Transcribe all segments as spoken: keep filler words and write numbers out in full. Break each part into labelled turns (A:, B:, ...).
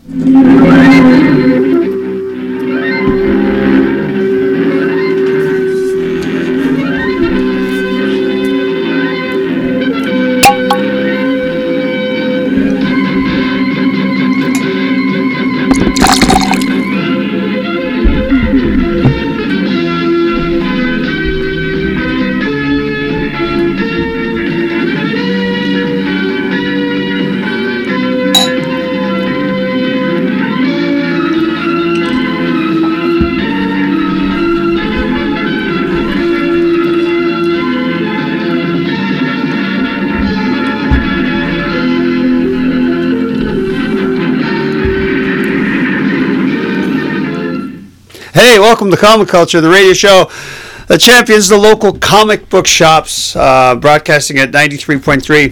A: Hey, welcome to Comic Culture, the radio show that champions the local comic book shops, uh, broadcasting at ninety-three point three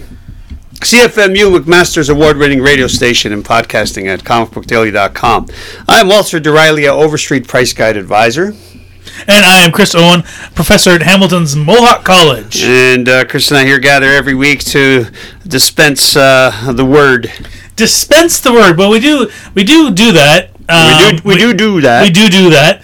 A: C F M U, McMaster's award-winning radio station, and podcasting at comic book daily dot com. I'm Walter DeRilia, Overstreet Price Guide Advisor.
B: And I am Chris Owen, professor at Hamilton's Mohawk College.
A: And uh, Chris and I here gather every week to dispense uh, the word.
B: Dispense the word. Well, we do we do do that. Um,
A: we, do, we, we do do that.
B: We do do that.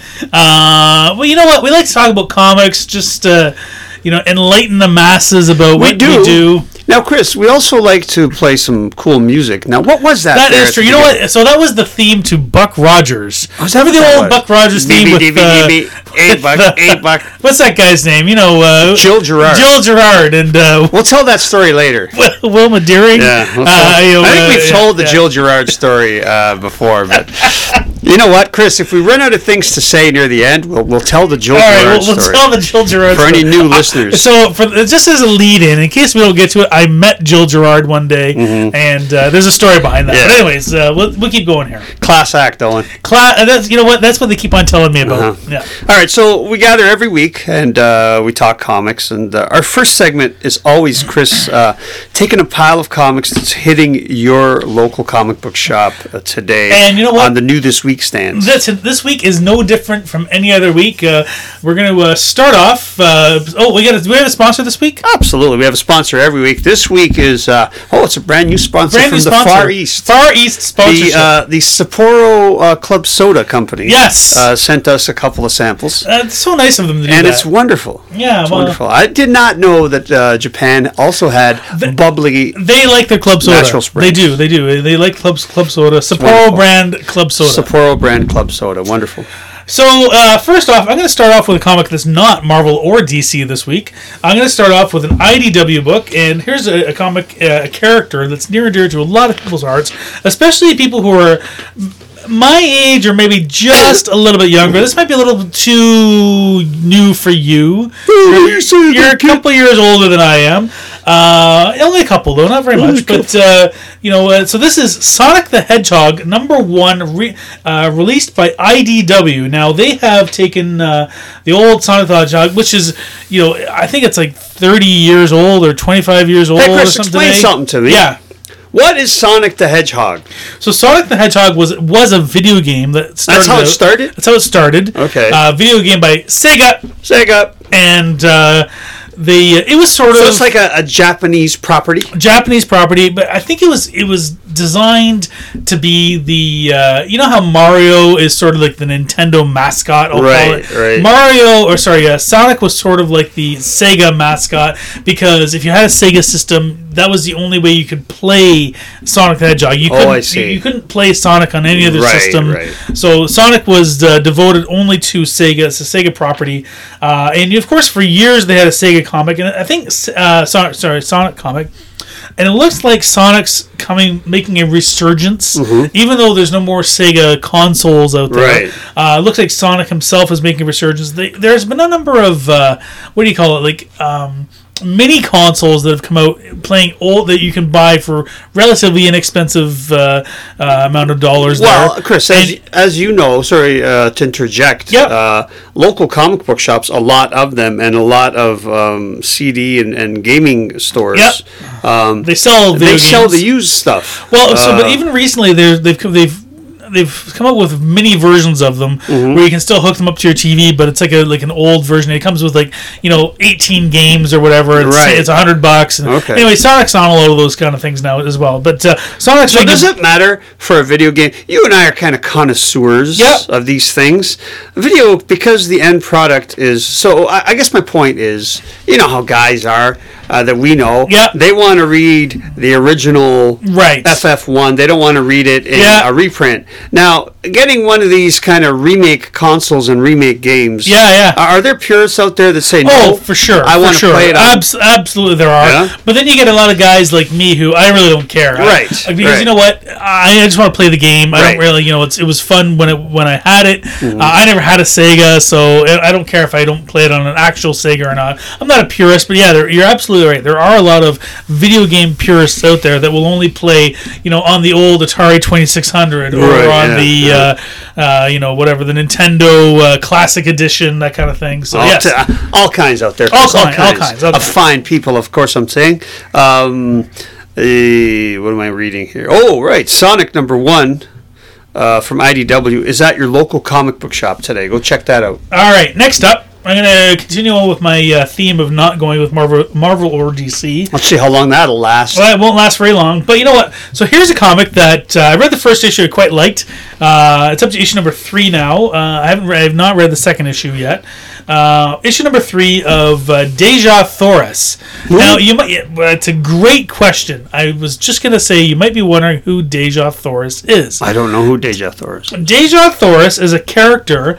B: Uh, well, you know what? We like to talk about comics, just uh, you know, enlighten the masses about
A: we
B: what
A: do.
B: we do.
A: Now, Chris, we also like to play some cool music. Now, what was that?
B: That is true. You know what? So that was the theme to Buck Rogers.
A: Oh, is that
B: Remember the
A: what
B: old
A: was?
B: Buck Rogers theme with uh,
A: eight buck,
B: the,
A: eight buck.
B: What's that guy's name? You know, uh,
A: Jill Gerard.
B: Jill Gerard, and uh,
A: we'll tell that story later.
B: Wilma Deering.
A: Yeah, we'll
B: uh, you know,
A: I think
B: uh,
A: we've told
B: yeah,
A: the
B: yeah.
A: Jill Gerard story uh, before, but you know what, Chris? If we run out of things to say near the end, we'll we'll tell the Jill
B: All right,
A: Gerard
B: we'll, we'll
A: story
B: tell the Jill Gerard
A: for
B: story.
A: any new listeners.
B: So, for just as a lead-in, in case we don't get to it, I met Jill Gerard one day,
A: mm-hmm.
B: and uh, there's a story behind that.
A: Yeah.
B: But anyways, uh, we'll, we'll keep going here.
A: Class act, Owen.
B: Cla- uh, that's you know what? That's what they keep on telling me about.
A: Uh-huh.
B: Yeah.
A: All right, so we gather every week and uh, we talk comics. And uh, our first segment is always Chris uh, taking a pile of comics that's hitting your local comic book shop uh, today.
B: And you know what?
A: On the new This Week stands.
B: This, this week is no different from any other week. Uh, we're going to uh, start off. Uh, oh, we got. Do we have a sponsor this week?
A: Absolutely, we have a sponsor every week. This week is uh, oh, it's a brand new sponsor
B: Brand
A: from
B: new
A: the
B: sponsor.
A: Far East.
B: Far East sponsorship.
A: The uh, the Sapporo uh, Club Soda Company.
B: Yes.
A: uh, sent us a couple of samples,
B: Uh, it's so nice of them to do
A: and
B: that.
A: it's wonderful.
B: Yeah,
A: it's
B: well-
A: wonderful. I did not know that uh, Japan also had
B: The-
A: bubbly.
B: They like their club soda.
A: Natural Springs.
B: They do. They do. They like club club soda. Sapporo
A: wonderful.
B: brand club soda.
A: Sapporo brand club soda. Wonderful.
B: So, uh, first off, I'm going to start off with a comic that's not Marvel or D C this week. I'm going to start off with an I D W book, and here's a, a comic, uh, a character that's near and dear to a lot of people's hearts, especially people who are my age or maybe just a little bit younger. This might be a little bit too new for you. You're, you're a couple years older than I am. Uh, only a couple, though, not very much. But, uh, you know, uh, so this is Sonic the Hedgehog, number one, re- uh, released by I D W. Now, they have taken uh, the old Sonic the Hedgehog, which is, you know, I think it's like thirty years old or twenty-five years old
A: Hey,
B: or
A: Chris,
B: something.
A: explain
B: today.
A: something to me.
B: Yeah.
A: What is Sonic the Hedgehog?
B: So Sonic the Hedgehog was was a video game that started.
A: That's how it
B: out-
A: started?
B: That's how it started.
A: Okay.
B: Uh, video game by Sega,
A: Sega.
B: and uh, they it was sort
A: So
B: of
A: it's like a, a Japanese property.
B: Japanese property, but I think it was it was designed to be the uh, you know how Mario is sort of like the Nintendo mascot. I'll
A: Right,
B: call it.
A: right.
B: Mario, or sorry, uh, Sonic was sort of like the Sega mascot because if you had a Sega system, that was the only way you could play Sonic the Hedgehog. You
A: Oh,
B: couldn't,
A: I see.
B: You, you couldn't play Sonic on any other
A: Right,
B: system.
A: right.
B: So Sonic was uh, devoted only to Sega. It's a Sega property, uh, and of course for years they had a Sega comic, and I think uh, Sonic, sorry, Sonic comic. And it looks like Sonic's coming, making a resurgence,
A: Mm-hmm.
B: even though there's no more Sega consoles out there.
A: Right.
B: Uh, it looks like Sonic himself is making a resurgence. They, there's been a number of uh, what do you call it, like um, mini consoles that have come out playing old that you can buy for relatively inexpensive uh, uh, amount of dollars.
A: Well,
B: there.
A: Chris, as,
B: And-
A: as you know, sorry uh, to interject,
B: Yep.
A: uh, local comic book shops, a lot of them, and a lot of um, C D and, and gaming stores,
B: Yep.
A: um,
B: they sell video
A: they
B: games.
A: sell the used stuff.
B: Well, so but
A: Uh,
B: even recently, they've they've they've they've come up with mini versions of them
A: Mm-hmm.
B: where you can still hook them up to your T V, but it's like a like an old version. It comes with like you know eighteen games or whatever. It's,
A: Right.
B: it's a hundred bucks. And
A: Okay.
B: Anyway, Sonic's on a lot of those kind of things now as well. But uh, Sonic's
A: So
B: making-
A: does it matter for a video game? You and I are kind of connoisseurs
B: Yep.
A: of these things. Video, because the end product is so. I, I guess my point is, you know how guys are uh, that we know.
B: Yep.
A: They want to read the original
B: Right.
A: F F one. They don't want to read it in
B: Yeah.
A: a reprint. Now, getting one of these kind of remake consoles and remake games.
B: Yeah, yeah.
A: Are there purists out there that say no?
B: Oh, for sure.
A: I
B: for
A: want to
B: sure.
A: play it on
B: Abs- absolutely, there are.
A: Yeah?
B: But then you get a lot of guys like me who I really don't care. I-
A: Right,
B: because
A: right.
B: you know what, I, I just want to play the game. I
A: Right.
B: don't really, you know, it's, it was fun when it when I had it.
A: Mm-hmm.
B: Uh, I never had a Sega, so I I don't care if I don't play it on an actual Sega or not. I'm not a purist, but yeah, there, you're absolutely right. There are a lot of video game purists out there that will only play, you know, on the old Atari twenty-six hundred or
A: Right,
B: on
A: yeah,
B: the,
A: yeah.
B: Uh, uh, you know, whatever the Nintendo uh, Classic Edition, that kind of thing. So
A: all,
B: yes.
A: t- all kinds out there.
B: All
A: Chris,
B: kind- all kinds, all
A: of
B: kinds.
A: fine people, of course. I'm saying. Um, eh, what am I reading here? Oh, right, Sonic number one uh, from I D W is at your local comic book shop today. Go check that out.
B: All right, next up, I'm going to continue on with my uh, theme of not going with Marvel, Marvel or D C.
A: Let's see how long that'll last.
B: Well, it won't last very long, but you know what? So here's a comic that uh, I read the first issue, I quite liked. Uh, it's up to issue number three now. Uh, I haven't, read, I have not read the second issue yet. Uh, issue number three of uh, Deja Thoris. Now, you might. It's a great question. I was just going to say you might be wondering who Deja Thoris is.
A: I don't know who Deja Thor is.
B: Deja Thoris is a character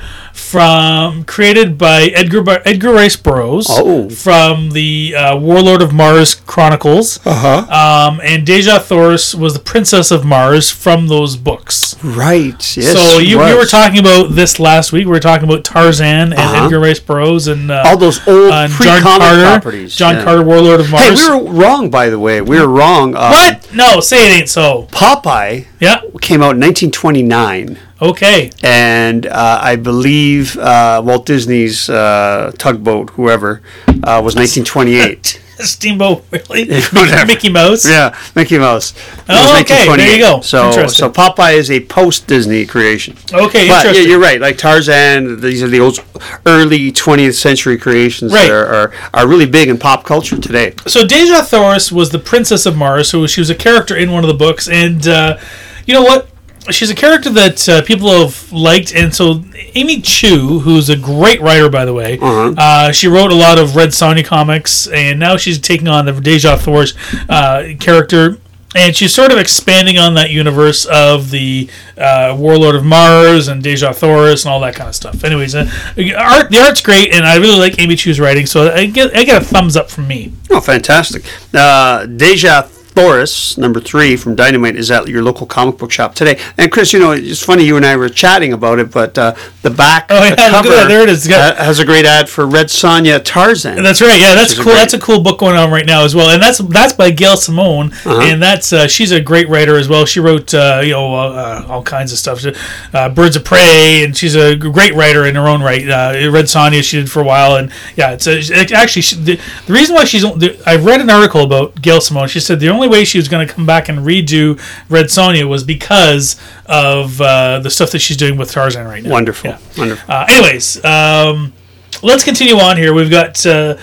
B: from created by Edgar Edgar Rice Burroughs
A: Oh.
B: from the uh, Warlord of Mars Chronicles.
A: Uh huh.
B: Um, and Deja Thoris was the Princess of Mars from those books.
A: Right. Yes.
B: so
A: she
B: you,
A: was.
B: you were talking about this last week. We were talking about Tarzan and
A: Uh-huh.
B: Edgar Rice Burroughs and uh,
A: all those old
B: uh, John
A: pre-comic
B: Carter,
A: properties.
B: John
A: yeah.
B: Carter, Warlord of Mars.
A: Hey, we were wrong, by the way. We were wrong. Um,
B: what? No, say it ain't so.
A: Popeye
B: Yeah.
A: came out in nineteen twenty-nine.
B: Okay.
A: And uh, I believe uh, Walt Disney's uh, tugboat, whoever, uh, was nineteen twenty-eight.
B: Steamboat, really?
A: Whatever.
B: Mickey Mouse?
A: Yeah, Mickey Mouse. It was
B: Oh, okay, there you
A: nineteen twenty-eight.
B: go.
A: So,
B: Interesting.
A: so Popeye is a post-Disney creation.
B: Okay,
A: But yeah,
B: interesting.
A: you're right. Like Tarzan, these are the old, early twentieth century creations
B: Right.
A: that are, are, are really big in pop culture today.
B: So Deja Thoris was the Princess of Mars, so she was a character in one of the books, and uh, you know what? She's a character that uh, people have liked, and so Amy Chu, who's a great writer, by the way,
A: Uh-huh.
B: uh, she wrote a lot of Red Sonja comics, and now she's taking on the Deja Thoris uh, character. And she's sort of expanding on that universe of the uh, Warlord of Mars and Deja Thoris and all that kind of stuff. Anyways, uh, art the art's great, and I really like Amy Chu's writing, so I get I get a thumbs up from me.
A: Oh, fantastic. Uh, Deja Thoris, number three from Dynamite, is at your local comic book shop today. And Chris, you know, it's funny, you and I were chatting about it, but uh, the back
B: Oh, yeah,
A: the
B: look at
A: cover
B: that. There it is. It's got-
A: ha- has a great ad for Red Sonja Tarzan.
B: That's right. Yeah, that's
A: is a
B: cool.
A: great-
B: That's a cool book going on right now as well, and that's that's by Gail Simone,
A: Uh-huh.
B: and that's uh, she's a great writer as well. She wrote uh, you know uh, all kinds of stuff, uh, Birds of Prey, and she's a great writer in her own right. Uh, Red Sonja she did for a while, and yeah, it's, a, it actually she, the, the reason why she's I read an article about Gail Simone. She said the only way she was going to come back and redo Red Sonja was because of uh, the stuff that she's doing with Tarzan right now.
A: Wonderful.
B: Yeah.
A: Wonderful.
B: Uh, anyways, um, let's continue on here. We've got uh,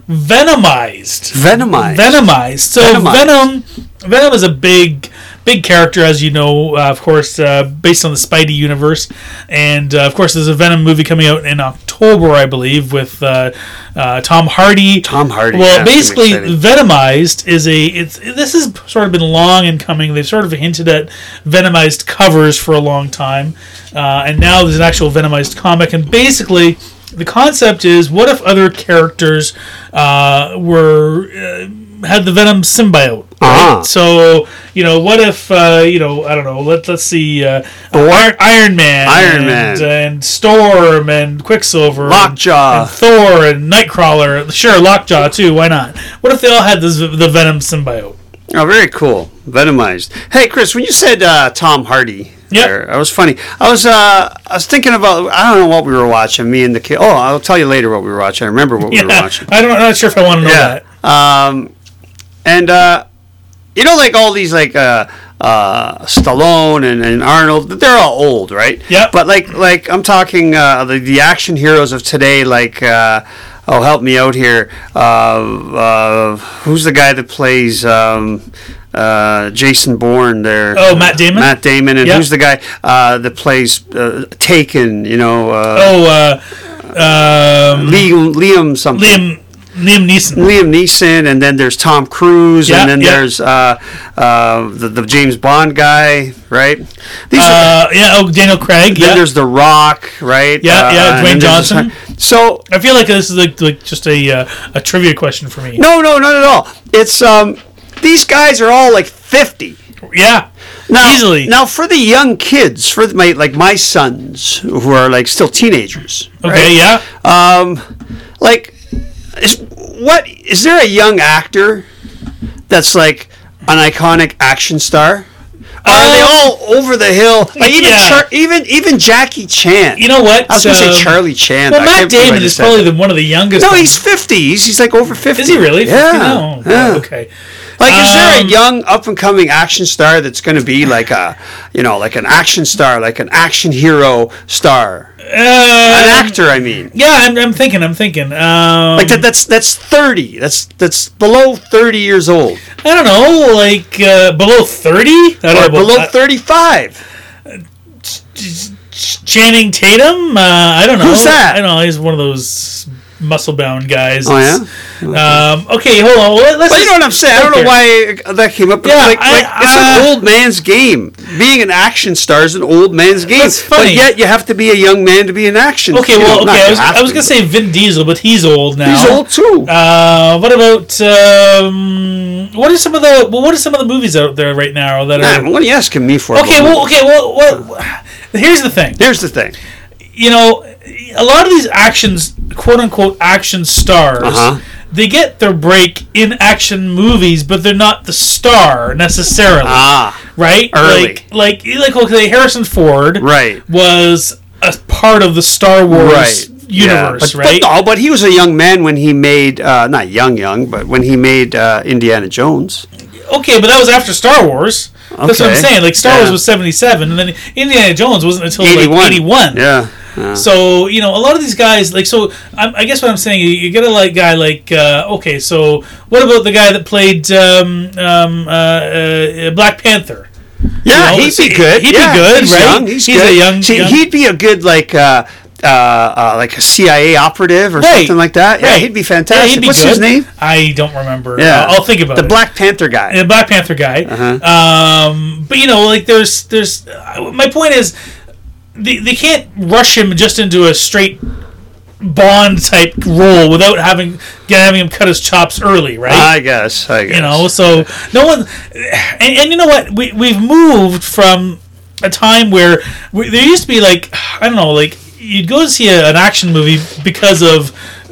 B: Venomized.
A: Venomized.
B: Venomized. So
A: Venomized.
B: Venom, Venom is a big, big character, as you know. Uh, of course, uh, based on the Spidey universe, and uh, of course, there's a Venom movie coming out in October, I believe, with uh, uh, Tom Hardy.
A: Tom Hardy.
B: Well,
A: yeah, it's
B: basically,
A: gonna be exciting.
B: Venomized is a. It's this has sort of been long in coming. They've sort of hinted at Venomized covers for a long time, uh, and now there's an actual Venomized comic. And basically, the concept is: what if other characters uh, were uh, had the Venom symbiote?
A: Uh-huh.
B: Right? So you know, what if uh, you know? I don't know. Let Let's see. Uh, Iron, Iron Man,
A: Iron
B: and,
A: Man.
B: and Storm, and Quicksilver,
A: Lockjaw.
B: and, and Thor, and Nightcrawler. Sure, Lockjaw too. Why not? What if they all had this, the Venom symbiote?
A: Oh, very cool. Venomized. Hey, Chris, when you said uh, Tom Hardy,
B: Yep.
A: there, that was funny. I was uh, I was thinking about, I don't know what we were watching, me and the kid. Oh, I'll tell you later what we were watching. I remember what we were
B: Yeah,
A: watching.
B: I don't. I'm not sure if I want to know that.
A: Yeah. Um, and, uh, you know, like all these, like, uh, uh, Stallone and, and Arnold. They're all old, right?
B: Yep.
A: But like like I'm talking uh, the the action heroes of today, like. Uh, Oh, help me out here. Uh, uh, who's the guy that plays um, uh, Jason Bourne there?
B: Oh, Matt Damon?
A: Matt Damon. And
B: Yep.
A: who's the guy uh, that plays uh, Taken, you know? Uh,
B: Oh, uh, um,
A: Liam, Liam something.
B: Liam Liam Neeson.
A: Liam Neeson, and then there's Tom Cruise,
B: Yeah,
A: and then
B: yeah.
A: there's uh, uh, the, the James Bond guy, right? These
B: Uh, yeah. Oh, Daniel Craig.
A: Then
B: Yeah.
A: there's The Rock, right?
B: Yeah, yeah,
A: Uh,
B: Dwayne
A: and there's-
B: Johnson.
A: So
B: I feel like this is like, like just a uh, a trivia question for me.
A: no, no, not at all. It's um, these guys are all like fifty.
B: Yeah.
A: Now,
B: Easily.
A: Now, for the young kids, for my like my sons who are like still teenagers.
B: Okay.
A: right?
B: Yeah.
A: Um, like, is, what is there a young actor that's like an iconic action star? Or are they
B: Um,
A: all over the hill? Like even
B: yeah.
A: Char- even even Jackie Chan.
B: You know what?
A: I was going to
B: Um,
A: say Charlie Chan.
B: Well,
A: I
B: Matt
A: can't believe I
B: Damon
A: just
B: is
A: said
B: probably
A: that.
B: the, one of the youngest.
A: No,
B: ones.
A: he's fifty. He's, he's like over fifty.
B: Is he really?
A: Yeah.
B: No.
A: yeah.
B: Okay.
A: Like, is there a
B: Um,
A: young up and coming action star that's going to be like a, you know, like an action star, like an action hero star, an
B: Uh,
A: actor? I mean,
B: yeah, I'm, I'm thinking. I'm thinking. Um,
A: like that. That's that's thirty. That's that's below thirty years old,
B: I don't know, like uh, below thirty,
A: or below thirty-five.
B: Channing Tatum. Uh, I don't know.
A: Who's that?
B: I don't know. He's one of those muscle-bound guys.
A: Oh yeah.
B: Um, okay, hold on. Well, let's
A: But you know what I'm saying? I don't know
B: here.
A: why that came up. But
B: Yeah,
A: like,
B: I-
A: like it's
B: uh,
A: an old man's game. Being an action star is an old man's game.
B: That's funny.
A: But yet you have to be a young man to be an action.
B: Okay,
A: you know,
B: well,
A: not
B: okay. I
A: you
B: was,
A: have
B: I was
A: to,
B: gonna say Vin Diesel, but he's old now.
A: he's old too.
B: Uh, what about um, what are some of the well, what are some of the movies out there right now that are
A: Man, what are you asking me for?
B: okay?
A: about
B: Well,
A: movies?
B: okay. Well, what? Here's the thing.
A: Here's the thing.
B: You know, a lot of these actions, quote unquote, action stars,
A: Uh-huh.
B: they get their break in action movies, but they're not the star necessarily,
A: Ah,
B: right?
A: early.
B: Like, like, like, okay, Harrison Ford,
A: right.
B: was a part of the Star Wars
A: Right.
B: universe,
A: yeah. but,
B: right?
A: But, no, but he was a young man when he made, uh, not young, young, but when he made uh, Indiana Jones.
B: Okay, but that was after Star Wars. That's what I'm
A: Okay.
B: saying. Like Star
A: Yeah.
B: Wars was seventy-seven, and then Indiana Jones wasn't until
A: eighty-one.
B: like eighty-one.
A: Yeah. yeah.
B: So you know, a lot of these guys, like, so I, I guess what I'm saying, you, you get a like guy like, uh, okay, so what about the guy that played um, um, uh, uh, Black Panther?
A: Yeah,
B: You know,
A: he'd
B: see,
A: be good.
B: he'd be
A: Yeah,
B: good,
A: he's
B: right?
A: Young. He's,
B: He's
A: good.
B: a young-
A: See,
B: young-
A: he'd be a good like uh, uh, uh, like a C I A operative or
B: Right.
A: something like that. Yeah,
B: Right.
A: he'd be
B: Yeah,
A: fantastic.
B: he'd be
A: What's
B: good.
A: his name?
B: I don't remember.
A: Yeah,
B: Uh, I'll think about
A: the
B: it.
A: Black Panther guy.
B: The Black Panther guy.
A: Uh-huh.
B: Um, but you know, like there's there's uh, my point is they, they can't rush him just into a straight Bond type role without having having him cut his chops early, right?
A: I guess. I guess.
B: You know, so no one, and, and you know what? We we've moved from a time where we, there used to be like I don't know, like you'd go to see a, an action movie because of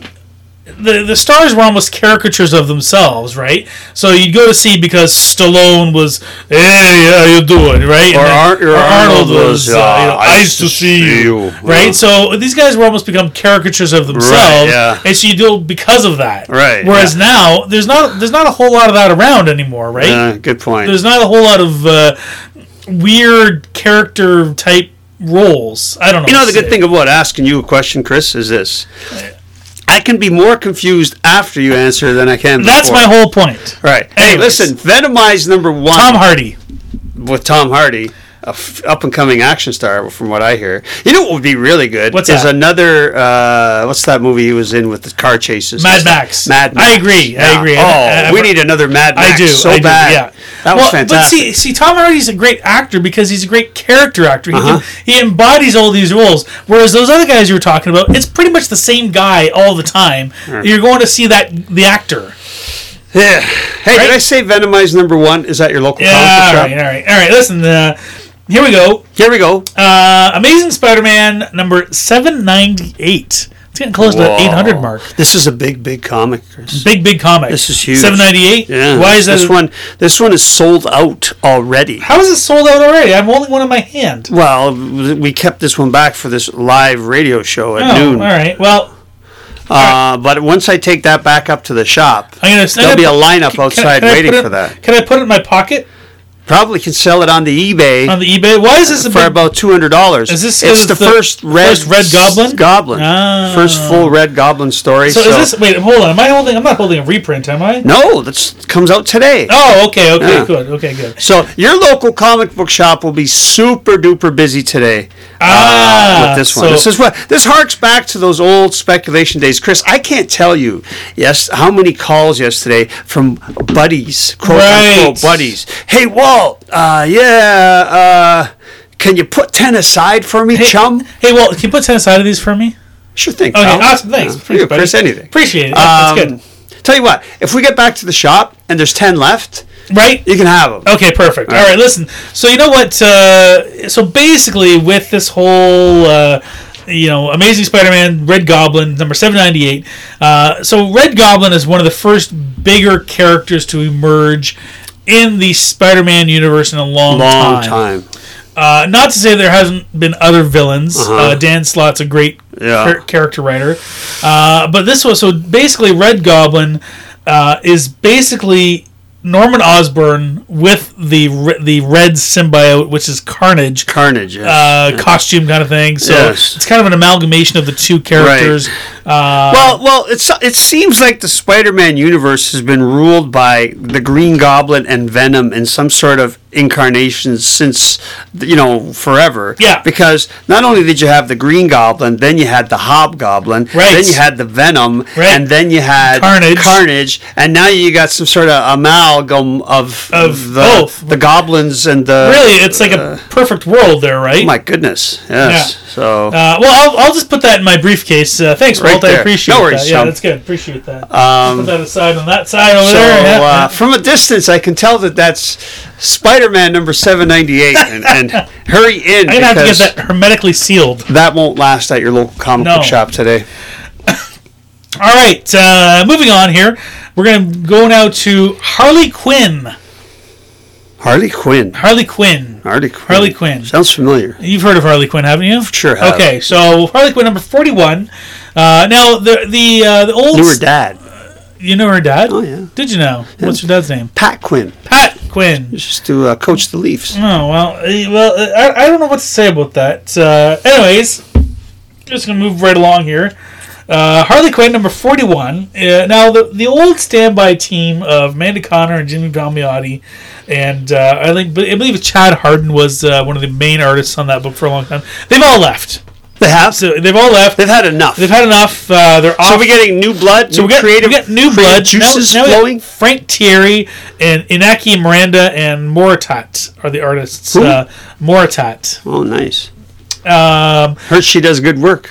B: the the stars were almost caricatures of themselves, right? So you'd go to see because Stallone was, hey, how you doing, right?
A: Or
B: And then-
A: Ar- or
B: or
A: Arnold was,
B: uh, you know,
A: uh,
B: nice to see you, right?
A: Yeah.
B: So these guys were almost become caricatures of themselves,
A: Right, yeah.
B: and so you do it because of that,
A: Right,
B: Whereas
A: yeah.
B: now there's not there's not a whole lot of that around anymore, right?
A: Uh, good point.
B: There's not a whole lot of uh, weird character type roles. I don't know.
A: You know,
B: what
A: the
B: to
A: good
B: say.
A: thing about asking you a question, Chris, is this. I can be more confused after you answer than I can
B: That's
A: before.
B: my whole point.
A: Right. Hey,
B: Anyways.
A: listen, Venomize number one.
B: Tom Hardy.
A: With Tom Hardy, a f- up-and-coming action star, from what I hear. You know what would be really good?
B: What's
A: is
B: that?
A: another, uh, what's that movie he was in with the car chases?
B: Mad Max.
A: Mad Max.
B: I agree. I
A: Yeah.
B: agree.
A: Oh,
B: I- I-
A: we need another Mad Max
B: I do.
A: so
B: I do,
A: bad.
B: Yeah.
A: That was
B: well,
A: fantastic.
B: But see, see, Tom Hardy's a great actor because he's a great character actor. He,
A: Uh-huh.
B: can, he embodies all these roles. Whereas those other guys you were talking about, it's pretty much the same guy all the time. You're going to see that the actor.
A: Yeah. Hey,
B: Right?
A: did I say Venomize number one? Is that your local
B: Yeah.
A: comic
B: All
A: book
B: right.
A: shop?
B: All right. All right. Listen. Uh, here we go.
A: Here we go.
B: Uh, Amazing Spider-Man number seven ninety-eight. It's getting close to the
A: Whoa.
B: eight hundred mark.
A: This is a big, big comic, Chris.
B: Big, big comic.
A: This is huge.
B: seven ninety-eight.
A: Yeah.
B: Why is that?
A: This one, this one is sold out already.
B: How is it sold out already? I have only one in my hand.
A: Well, we kept this one back for this live radio show at
B: Oh,
A: noon.
B: all right. Well,
A: Uh, but once I take that back up to the shop,
B: I'm gonna. I'm
A: there'll
B: gonna
A: be a
B: put-
A: lineup
B: can-
A: outside
B: can I
A: waiting
B: put it-
A: for that.
B: Can I put it in my pocket?
A: Probably can sell it on the eBay
B: on the eBay. Why is this a
A: for
B: big,
A: about two hundred dollars.
B: Is this
A: it's the,
B: the
A: first red
B: first red goblin?
A: Goblin.
B: Ah.
A: First full red goblin story.
B: So,
A: So,
B: is this? Wait, hold on. Am I holding? I'm not holding a reprint, am I?
A: no, that comes out today.
B: Oh, okay, okay,
A: Yeah.
B: good, okay, good.
A: So your local comic book shop will be super duper busy today.
B: Ah,
A: uh, with this one.
B: so-
A: this is what this harks back to those old speculation days. Chris, I can't tell you yes how many calls yesterday from buddies, quote
B: Right.
A: unquote buddies. Hey Walt, uh, yeah, uh, can you put ten aside for me,
B: Hey,
A: chum?
B: Hey, well, can you put ten aside of these for me?
A: Sure thing.
B: Okay,
A: pal.
B: awesome, thanks.
A: Yeah,
B: Thanks,
A: for you,
B: buddy.
A: Chris, anything.
B: Appreciate it. That's
A: Um,
B: good.
A: Tell you what, if we get back to the shop and there's ten left,
B: Right?
A: you can have them.
B: Okay, perfect. All right, listen. So you know what? Uh, so basically, with this whole, uh, you know, Amazing Spider-Man, Red Goblin, number seven ninety-eight. Uh, so Red Goblin is one of the first bigger characters to emerge in the Spider-Man universe in a long,
A: Long
B: time.
A: time.
B: Uh, not to say there hasn't been other villains.
A: Uh-huh.
B: Uh, Dan Slott's a great
A: Yeah.
B: char- character writer. Uh, but this was, so basically Red Goblin uh, is basically Norman Osborn with the re- the red symbiote, which is Carnage.
A: Carnage, yes.
B: Uh, costume kind of thing. So
A: Yes.
B: it's kind of an amalgamation of the two characters. Uh,
A: Well, well, it's it seems like the Spider-Man universe has been ruled by the Green Goblin and Venom in some sort of incarnations since you know forever.
B: Yeah.
A: Because not only did you have the Green Goblin, then you had the Hobgoblin,
B: Right.
A: then you had the Venom,
B: Right.
A: and then you had
B: Carnage.
A: Carnage, and now you got some sort of amalgam of
B: Of
A: the
B: both.
A: the goblins and the.
B: really, it's like a perfect world there, right?
A: Oh my goodness! Yes. So.
B: Uh, well, I'll, I'll just put that in my briefcase. Uh, thanks,
A: Right
B: Walt. I
A: there.
B: appreciate
A: No worries,
B: that. Yeah,
A: chum.
B: that's good. Appreciate that.
A: Um,
B: put that aside on that side over
A: So
B: there. Yeah,
A: uh,
B: yeah.
A: from a distance, I can tell that that's Spider-Man number seven ninety-eight, and, and hurry in
B: I'm gonna have to
A: because
B: get that hermetically sealed.
A: that won't last at your local comic
B: No.
A: book shop today.
B: All right, uh, moving on here. We're gonna go now to Harley Quinn.
A: Harley Quinn.
B: Harley Quinn.
A: Harley Quinn.
B: Harley Quinn.
A: Sounds familiar.
B: You've heard of Harley Quinn, haven't you?
A: Sure have.
B: Okay, so Harley Quinn number forty-one. Uh, now the the uh, the old
A: Knew her dad,
B: You know her dad?
A: Oh, yeah.
B: Did you know? What's your dad's name?
A: Pat Quinn.
B: Pat Quinn.
A: Just to uh, coach the Leafs.
B: Oh well, eh, well, eh, I, I don't know what to say about that. Uh, anyways, just gonna move right along here. Uh, Harley Quinn number forty-one. Uh, now the the old standby team of Amanda Connor and Jimmy Palmiotti, and uh, I think I believe Chad Harden was uh, one of the main artists on that book for a long time. They've all left.
A: They have.
B: So they've all left.
A: They've had enough.
B: They've had enough. Uh, they're off.
A: So we're getting new blood.
B: So
A: new
B: we got,
A: creative,
B: we got new
A: creative
B: blood
A: juices
B: now, now we got
A: flowing.
B: Frank Thierry and Inaki Miranda and Moritat are the artists.
A: Who?
B: Uh, Moritat.
A: Oh, nice.
B: Um,
A: Heard she does good work.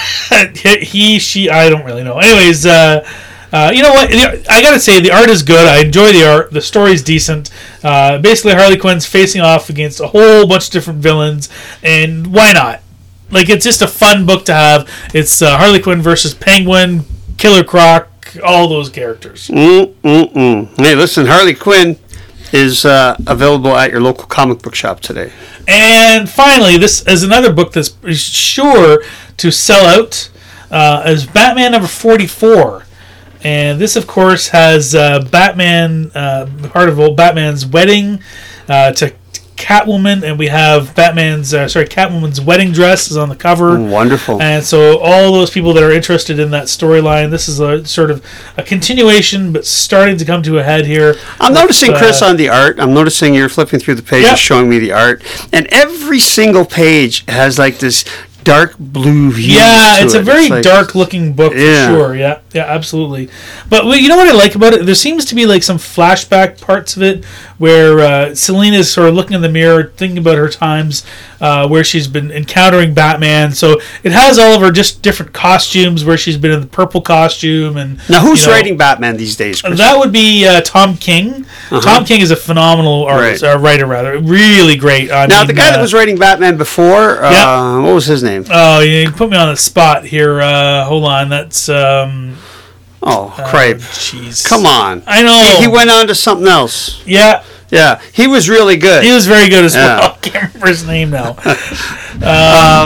B: he, she, I don't really know. Anyways, uh, uh, you know what? I gotta say the art is good. I enjoy the art. The story's decent. Uh, basically, Harley Quinn's facing off against a whole bunch of different villains, and why not? Like, it's just a fun book to have. It's uh, Harley Quinn versus Penguin, Killer Croc, all those characters.
A: Mm, mm, mm. Hey, listen, Harley Quinn is uh, available at your local comic book shop today.
B: And finally, this is another book that's sure to sell out. Uh, is Batman number forty-four. And this, of course, has uh, Batman, uh, part of old Batman's wedding uh, to Catwoman, and we have Batman's, uh, sorry, Catwoman's wedding dress is on the cover.
A: Wonderful.
B: And so all those people that are interested in that storyline, this is a sort of a continuation, but starting to come to a head here.
A: I'm
B: with,
A: noticing, Chris,
B: uh,
A: on the art. I'm noticing you're flipping through the pages,
B: Yep.
A: showing me the art, and every single page has like this dark blue hue.
B: Yeah,
A: to
B: it's
A: it.
B: a very
A: like-
B: dark-looking book
A: Yeah.
B: for sure. Yeah, yeah, absolutely. But well, you know what I like about it? There seems to be like some flashback parts of it where uh, Selina's sort of looking in the mirror, thinking about her times uh, where she's been encountering Batman. So it has all of her just different costumes where she's been in the purple costume and.
A: Now, who's
B: you know,
A: writing Batman these days, Chris?
B: That would be uh, Tom King. Tom King is a phenomenal artist,
A: Right.
B: uh, writer rather, really great. I
A: now,
B: mean,
A: the guy
B: uh,
A: that was writing Batman before, uh,
B: Yeah.
A: what was his name?
B: Oh, you put me on the spot here. Uh, hold on, that's um,
A: Oh,
B: uh,
A: Cripe.
B: Jeez,
A: Come on.
B: I know.
A: He, he went on to something else.
B: Yeah,
A: Yeah, he was really good.
B: he was very good as
A: Yeah.
B: well. I can't remember his name now.
A: Um,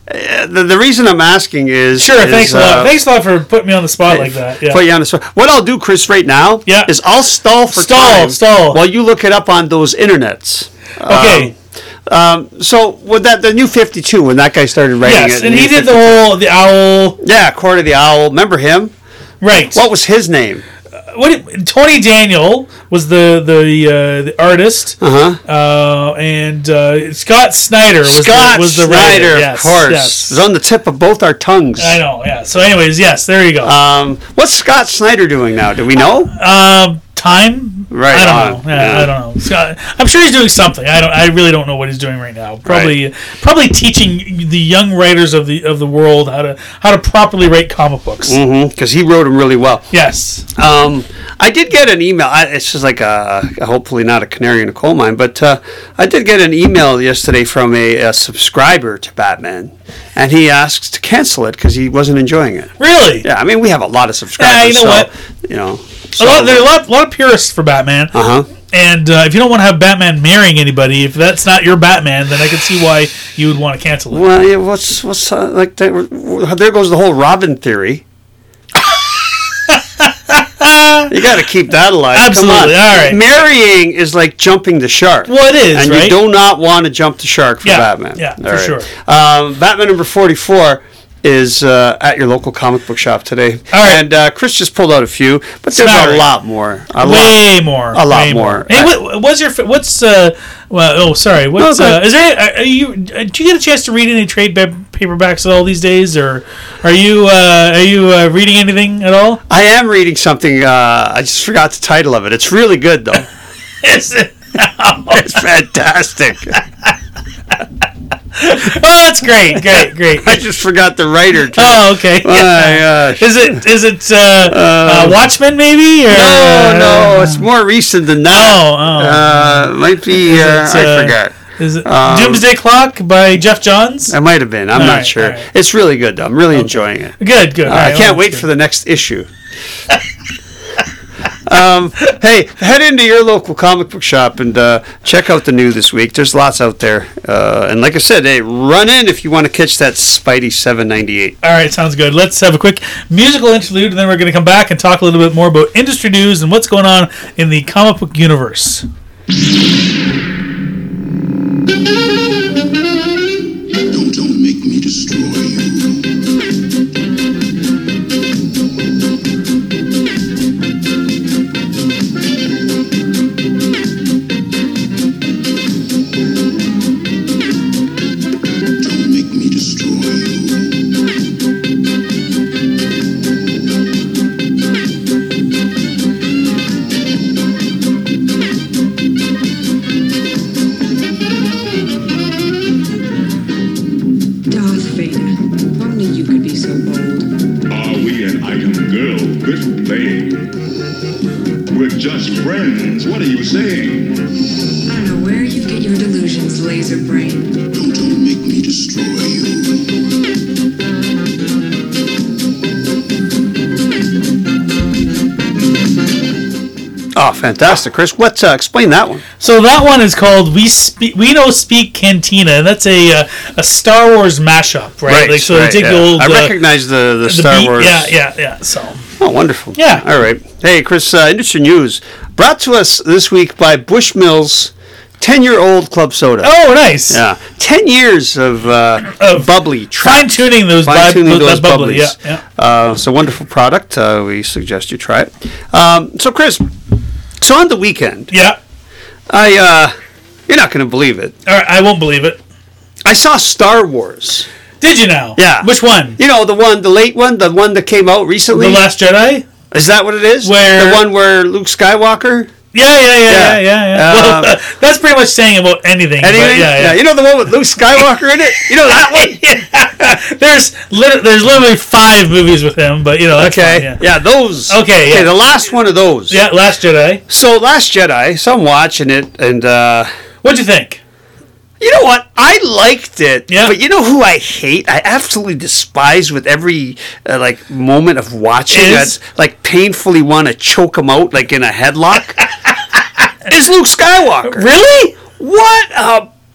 A: uh, the, the reason I'm asking is
B: Sure,
A: is,
B: thanks a
A: uh,
B: lot. Thanks a lot for putting me on the spot like that. Yeah.
A: Put you on the spot. What I'll do, Chris, right now
B: Yeah.
A: is I'll stall for
B: Stall,
A: time
B: stall.
A: while you look it up on those internets.
B: Okay.
A: Um, um, so with that, the new fifty-two, when that guy started writing
B: Yes,
A: it,
B: and
A: the
B: he
A: New
B: did the
A: fifty-two.
B: whole the owl.
A: Yeah, Court of the Owl. Remember him?
B: Right.
A: What was his name?
B: What did- Tony Daniel was the the uh, the artist,
A: Uh huh.
B: uh, and uh, Scott Snyder was
A: Scott
B: the, was the
A: Snyder,
B: writer.
A: of
B: Yes,
A: course.
B: yes.
A: It was on the tip of both our tongues.
B: I know. Yeah. So, anyways, yes, there you go.
A: Um, what's Scott Snyder doing now? Do we know?
B: Um, time?
A: Right
B: I
A: on,
B: don't know. Yeah,
A: yeah.
B: I don't know. Scott, I'm sure he's doing something. I don't. I really don't know what he's doing right now. Probably, probably teaching the young writers of the of the world how to how to properly write comic books.
A: Mm-hmm. Because he wrote them really well.
B: Yes.
A: Um, I did get an email. I, it's just like a, hopefully not a canary in a coal mine, but uh, I did get an email yesterday from a, a subscriber to Batman, and he asks to cancel it because he wasn't enjoying it.
B: Really?
A: Yeah, I mean we have a lot of subscribers.
B: Yeah, you know
A: so,
B: what?
A: You know,
B: A lot, there are a lot, lot of purists for Batman.
A: Uh huh.
B: And uh, if you don't want to have Batman marrying anybody, if that's not your Batman, then I can see why you would want to cancel it.
A: Well, yeah, what's what's uh, like that, there goes the whole Robin theory. You got to keep that alive.
B: Absolutely.
A: Come on.
B: All right.
A: Marrying is like jumping the shark.
B: Well, it is,
A: and
B: right?
A: you do not want to jump the shark for
B: Yeah,
A: Batman.
B: yeah,
A: All
B: for
A: right.
B: sure.
A: Um, Batman number forty-four is uh, at your local comic book shop today.
B: All right.
A: And uh, Chris just pulled out a few, but there's
B: Smattering.
A: a lot more. A
B: Way
A: lot.
B: more.
A: A lot
B: way
A: more.
B: Hey, what, what's your fa- what's uh? Well, oh, sorry. What's
A: No, go
B: uh?
A: ahead.
B: Is there? Are are you? uh, Do you get a chance to read any trade pa- paperbacks at all these days, or are you uh, are you uh, reading anything at all?
A: I am reading something. Uh, I just forgot the title of it. It's really good, though.
B: Is it?
A: It's fantastic.
B: Oh, that's great, great, great.
A: I just forgot the writer, too.
B: Oh, okay.
A: My gosh.
B: Is it is it uh, uh, Watchmen maybe? Or,
A: No, no, it's more recent than that.
B: Oh, oh.
A: Uh, might be.
B: Is
A: Uh,
B: it,
A: I
B: uh,
A: forgot.
B: Is it
A: Um,
B: Doomsday Clock by Jeff Johns?
A: It might have been. I'm
B: All
A: not
B: right,
A: sure.
B: all right.
A: It's really good, though. I'm really enjoying it.
B: Good, good.
A: Uh,
B: All
A: I
B: right,
A: can't
B: well,
A: wait
B: that's
A: for the next issue. um, hey, head into your local comic book shop and uh, check out the new this week. There's lots out there. Uh, and like I said, hey, run in if you want to catch that Spidey seven ninety-eight.
B: All right, sounds good. Let's have a quick musical interlude, and then we're going to come back and talk a little bit more about industry news and what's going on in the comic book universe.
C: Don't, don't make me destroy you. Don't make me destroy you.
D: Darth Vader, only you could be so bold.
E: Are we an item girl quit playing? We're just friends. What are you saying?
D: I don't know where you get your delusions, laser brain.
C: Don't, don't make me destroy you.
A: Oh, fantastic, Chris. What? Uh, explain that one.
B: So that one is called "We Speak We Know Speak Cantina," and that's a uh, a Star Wars mashup, right? Like, so
A: right,
B: they take
A: yeah.
B: the old.
A: I
B: uh,
A: recognize the, the,
B: the
A: Star
B: beat-
A: Wars.
B: Yeah, yeah, yeah. So
A: Oh, wonderful.
B: Yeah.
A: All right. Hey, Chris, uh, industry news brought to us this week by Bushmills ten-year-old club soda.
B: oh, nice.
A: Yeah. ten years of, uh,
B: Of
A: bubbly.
B: Fine tuning those,
A: Fine tuning
B: bub-
A: those
B: that bubbly. Yeah,
A: bubblies.
B: yeah.
A: Uh, it's a wonderful product. Uh, we suggest you try it. Um, so, Chris, so on the weekend,
B: Yeah.
A: I, uh, you're not going to believe it.
B: All right, I won't believe it.
A: I saw Star Wars.
B: Did you now?
A: Yeah.
B: Which one?
A: You know, the one, the late one, the one that came out recently?
B: The Last Jedi?
A: Is that what it is?
B: Where-
A: The one where Luke Skywalker?
B: Yeah, yeah, yeah, yeah,
A: Yeah.
B: yeah. yeah.
A: Um,
B: well, that's pretty much saying about anything. but
A: Anything?
B: yeah, yeah.
A: You know the one with Luke Skywalker in it? You know that one?
B: Yeah. There's lit- there's literally five movies with him, but you know that's
A: Okay.
B: fine, yeah.
A: Yeah, those.
B: Okay, yeah.
A: the last one of those.
B: Yeah, Last Jedi.
A: So, Last Jedi, so I'm watching it, and, uh,
B: What'd you think?
A: you know what? I liked it.
B: Yeah.
A: But you know who I hate? I absolutely despise with every, uh, like, moment of watching.
B: Is?
A: I'd, like, painfully want to choke him out, like, in a headlock. Is Luke Skywalker.
B: Really?
A: What a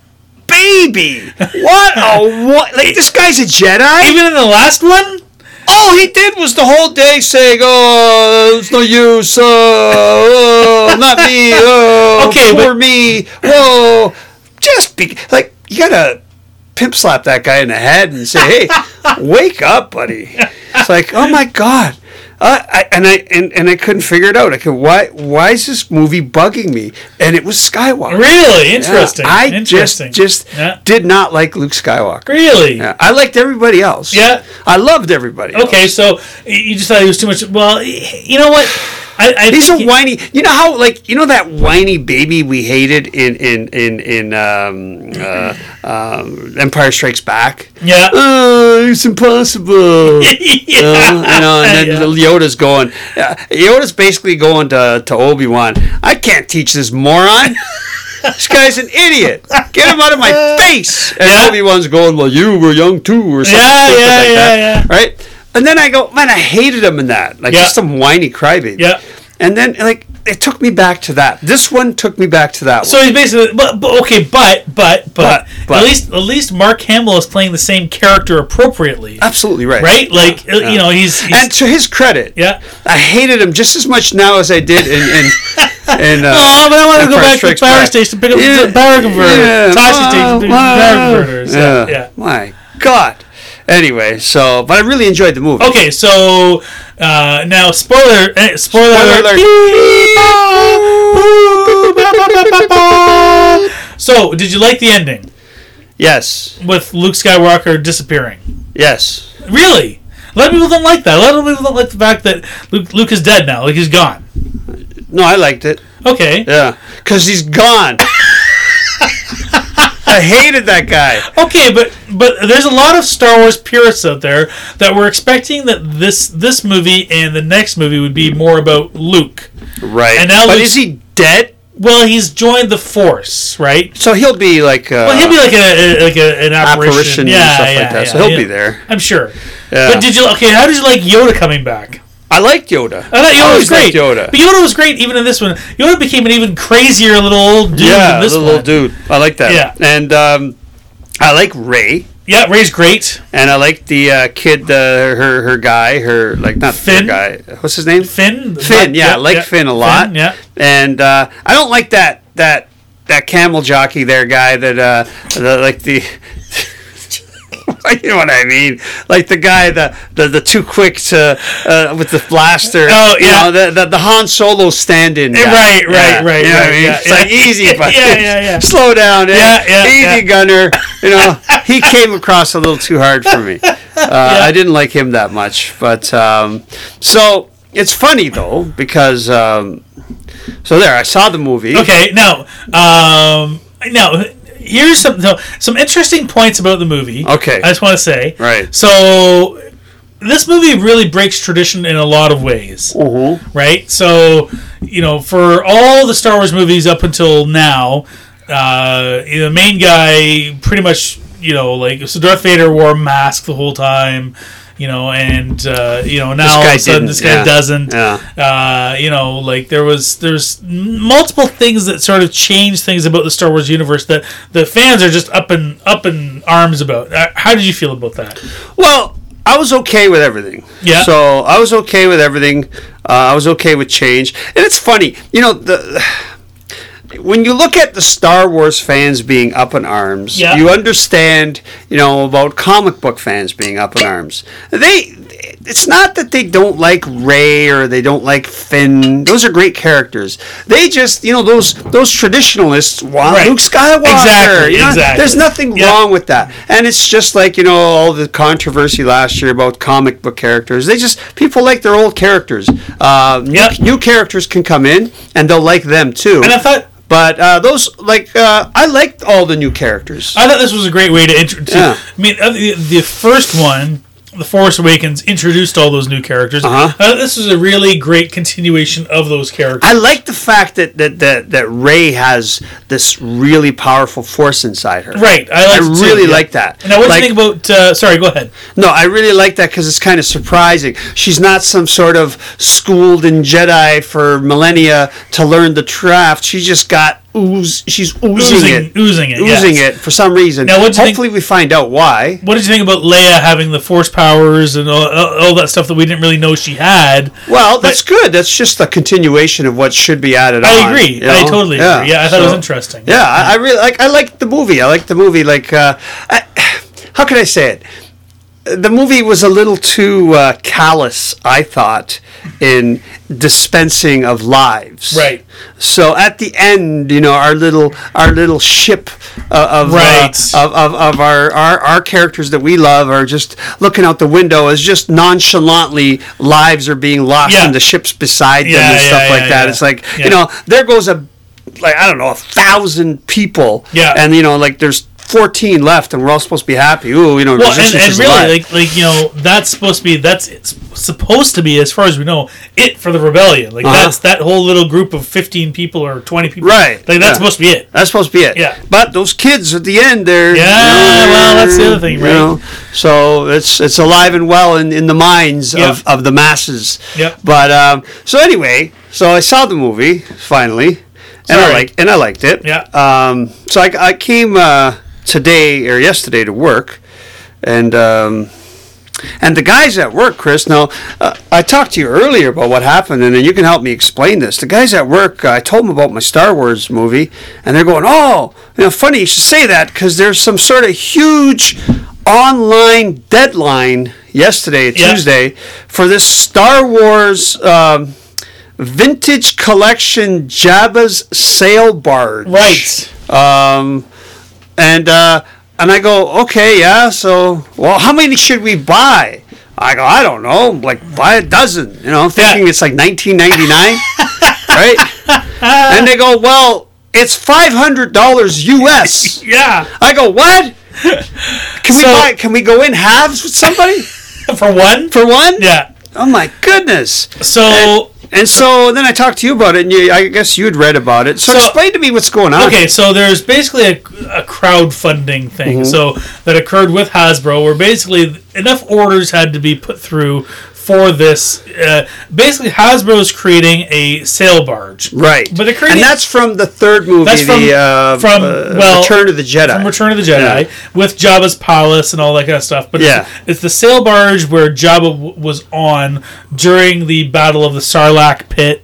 A: baby. What a what? Like this guy's a Jedi.
B: Even in the last one.
A: All he did was the whole day saying, "Oh, it's no use. Uh, oh, not me. Oh,
B: Okay,
A: poor
B: but-
A: me. Whoa." Just be like, you gotta pimp slap that guy in the head and say, "Hey, wake up, buddy." It's like, oh my god. Uh, I, and I and, and I couldn't figure it out. I could why why is this movie bugging me? And it was Skywalker.
B: Really interesting.
A: Yeah, I
B: interesting.
A: just just
B: Yeah.
A: did not like Luke Skywalker.
B: Really.
A: Yeah, I liked everybody else.
B: Yeah.
A: I loved everybody.
B: Okay,
A: else.
B: so you just thought he was too much. Well, you know what? I, I
A: He's a
B: think he-
A: whiny. You know how like you know that whiny baby we hated in in in in um, uh, um, Empire Strikes Back.
B: Yeah.
A: Oh, it's impossible.
B: yeah.
A: You know, you know, and then
B: Yeah.
A: little Yoda's going. Uh, Yoda's basically going to to Obi-Wan. I can't teach this moron. This guy's an idiot. Get him out of my face. And
B: Yeah.
A: Obi-Wan's going, well, you were young too, or something
B: Yeah,
A: stupid
B: yeah,
A: like
B: yeah,
A: that.
B: yeah.
A: Right? And then I go, man, I hated him in that. Like,
B: Yeah.
A: just some whiny crybaby.
B: Yeah.
A: And then, like, it took me back to that. This one took me back to that
B: So
A: one.
B: he's basically, but, but okay, but, but, but,
A: But, but.
B: at least, at least Mark Hamill is playing the same character appropriately,
A: Absolutely right.
B: right? Like,
A: Yeah,
B: uh,
A: yeah.
B: you know, he's, he's
A: And to his credit,
B: yeah.
A: I hated him just as much now as I did in... in And, uh,
B: Oh, but I want to go
A: Empire
B: back to the
A: Strikes
B: power
A: Back.
B: station, pick up
A: Yeah,
B: the power converter.
A: yeah,
B: Tashi
A: wow,
B: station, pick up
A: wow.
B: the power converters. Yeah,
A: Yeah.
B: yeah.
A: My God. Anyway, so but I really enjoyed the movie.
B: Okay, so uh, now spoiler, eh, spoiler,
A: Spoiler
B: alert.
A: alert.
B: So, did you like the ending
A: Yes.
B: with Luke Skywalker disappearing?
A: Yes.
B: Really? A lot of people don't like that. A lot of people don't like the fact that Luke, Luke is dead now. Like, he's gone.
A: No, I liked it.
B: Okay.
A: Yeah. Because he's gone. I hated that guy.
B: Okay, but but there's a lot of Star Wars purists out there that were expecting that this this movie and the next movie would be more about Luke.
A: Right.
B: And now
A: but
B: Luke's-
A: is he dead?
B: Well, he's joined the Force, right?
A: So he'll be like... Uh,
B: Well, he'll be like a, a like a, an apparition,
A: apparition
B: yeah,
A: and stuff
B: yeah,
A: like that.
B: yeah,
A: so he'll
B: yeah.
A: be there.
B: I'm sure.
A: Yeah.
B: But did you okay? How did you like Yoda coming back?
A: I liked Yoda.
B: I thought Yoda
A: always
B: was great.
A: liked Yoda.
B: But Yoda was great even in this one. Yoda became an even crazier little old dude
A: Yeah,
B: in this
A: the
B: one.
A: little dude. I like that.
B: Yeah.
A: And um, I like Rey.
B: Yeah, Rey's great.
A: And I like the uh, kid, uh, her her guy, her like not
B: Finn?
A: her guy. What's his name?
B: Finn.
A: Finn. Yeah, I like Finn a lot.
B: Finn, yeah.
A: And uh, I don't like that that that camel jockey there guy that uh, the, like the. You know what I mean? Like the guy, the the, the too quick to uh, with the blaster.
B: Oh,
A: you
B: yeah.
A: know, the, the the Han Solo stand-in. Guy.
B: Right, right,
A: Yeah,
B: right,
A: You know what I
B: right,
A: mean?
B: yeah,
A: it's
B: yeah.
A: like easy, but
B: Yeah, yeah, yeah.
A: slow down. eh?
B: Yeah, yeah,
A: Easy,
B: yeah.
A: Gunner. You know, he came across a little too hard for me. Uh, I didn't like him that much, but um, so it's funny though because um, so there I saw the movie.
B: Okay, now, um, now here's some no, some interesting points about the movie.
A: Okay.
B: I just want to say.
A: Right.
B: So this movie really breaks tradition in a lot of ways.
A: Mm-hmm.
B: Right. So you know, for all the Star Wars movies up until now, uh, the main guy pretty much, you know, like so Darth Vader wore a mask the whole time. You know, and uh, you know now
A: This
B: all
A: guy
B: of a sudden
A: didn't,
B: this guy
A: yeah.
B: doesn't.
A: Yeah.
B: Uh, you know, like there was there's multiple things that sort of change things about the Star Wars universe that the fans are just up in up in arms about. Uh, how did you feel about that?
A: Well, I was okay with everything.
B: Yeah.
A: So I was okay with everything. Uh, I was okay with change, and it's funny, you know the. When you look at the Star Wars fans being up in arms,
B: Yeah.
A: you understand, you know, about comic book fans being up in arms. They, it's not that they don't like Rey or they don't like Finn. Those are great characters. They just, you know, those those traditionalists want
B: Right.
A: Luke Skywalker.
B: Exactly,
A: you know?
B: exactly.
A: There's nothing
B: Yeah.
A: wrong with that. And it's just like, you know, all the controversy last year about comic book characters. They just, people like their old characters. Uh, new,
B: Yep.
A: new characters can come in and they'll like them too.
B: And I thought
A: But uh, those, like, uh, I liked all the new characters.
B: I thought this was a great way to introduce.
A: Yeah.
B: I mean, uh, the, the first one, The Force Awakens, introduced all those new characters.
A: Uh-huh.
B: Uh, this was a really great continuation of those characters.
A: I like the fact that that, that that Rey has this really powerful force inside her.
B: Right, I,
A: I
B: liked it too,
A: really
B: yeah.
A: like that.
B: Now, what do
A: Like-
B: you think about? Uh, sorry, go ahead.
A: No, I really like that because it's kind of surprising. She's not some sort of schooled in Jedi for millennia to learn the craft. She just got ooze. She's oozing,
B: Oozing,
A: it,
B: oozing it,
A: oozing
B: yes.
A: it for some reason.
B: Now, what'd you think-
A: Hopefully, we find out why.
B: What did you think about Leia having the Force powers and all, all that stuff that we didn't really know she had?
A: Well, that's good. That's just a continuation of what should be added on.
B: I agree.
A: you know?
B: I totally agree. Yeah, I thought it was interesting.
A: Yeah, I, I really like. I liked the movie. I liked the movie. Like, uh, I, how can I say it? The movie was a little too uh, callous, I thought, in dispensing of lives.
B: Right.
A: So at the end, you know, our little our little ship uh, of,
B: Right.
A: uh, of of of our, our our characters that we love are just looking out the window as just nonchalantly lives are being lost
B: Yeah.
A: in the ships beside them
B: Yeah,
A: and
B: yeah,
A: stuff
B: yeah,
A: like that.
B: yeah.
A: It's like
B: Yeah.
A: you know, there goes a like I don't know a thousand people.
B: Yeah.
A: And you know, like there's fourteen left, and we're all supposed to be happy. Ooh, you know,
B: Well, and,
A: resistance
B: and
A: is
B: really,
A: alive.
B: like, like you know, that's supposed to be that's it's supposed to be, as far as we know, it for the rebellion. Like
A: Uh-huh.
B: that's that whole little group of fifteen people or twenty people.
A: Right,
B: Like that's
A: yeah.
B: supposed to be it.
A: That's supposed to be it.
B: Yeah.
A: But those kids at the end, they're
B: Yeah,
A: you know,
B: well, that's the other thing,
A: you
B: right?
A: know, so it's it's alive and well in, in the minds
B: Yeah.
A: of, of the masses.
B: Yep.
A: But um, so anyway, so I saw the movie finally, and I
B: Sorry.
A: liked and I liked it.
B: Yeah.
A: Um, so I, I came uh, today or yesterday to work, and. Um, And the guys at work, Chris, now, uh, I talked to you earlier about what happened, and then you can help me explain this. The guys at work, uh, I told them about my Star Wars movie, and they're going, oh, you know, funny you should say that, because there's some sort of huge online deadline yesterday,
B: Yeah.
A: Tuesday, for this Star Wars um, vintage collection Jabba's sail barge.
B: Right.
A: Um, and uh, and I go, okay, yeah. So, well, how many should we buy? I go, I don't know, like buy a dozen. You know, thinking
B: Yeah.
A: it's like nineteen ninety nine, right? And they go, well, it's five hundred dollars U S.
B: Yeah.
A: I go, what? Can we
B: So-
A: buy? Can we go in halves with somebody
B: For one.
A: for one?
B: Yeah.
A: Oh my goodness.
B: So.
A: And, and so then I talked to you about it, and you, I guess you had read about it. So,
B: So-
A: explain to me what's going on.
B: Okay, so there's basically a, a crowdfunding thing, so that occurred with Hasbro, where basically enough orders had to be put through for this. Uh, basically, Hasbro is creating a sail barge,
A: Right.
B: But they're creating
A: and that's from the third movie,
B: That's from-
A: the uh,
B: from,
A: uh,
B: well,
A: Return of the Jedi.
B: from Return of the Jedi
A: Yeah.
B: with Jabba's palace and all that kind of stuff. But
A: Yeah.
B: it's, it's the sail barge where Jabba w- was on during the Battle of the Sarlacc pit.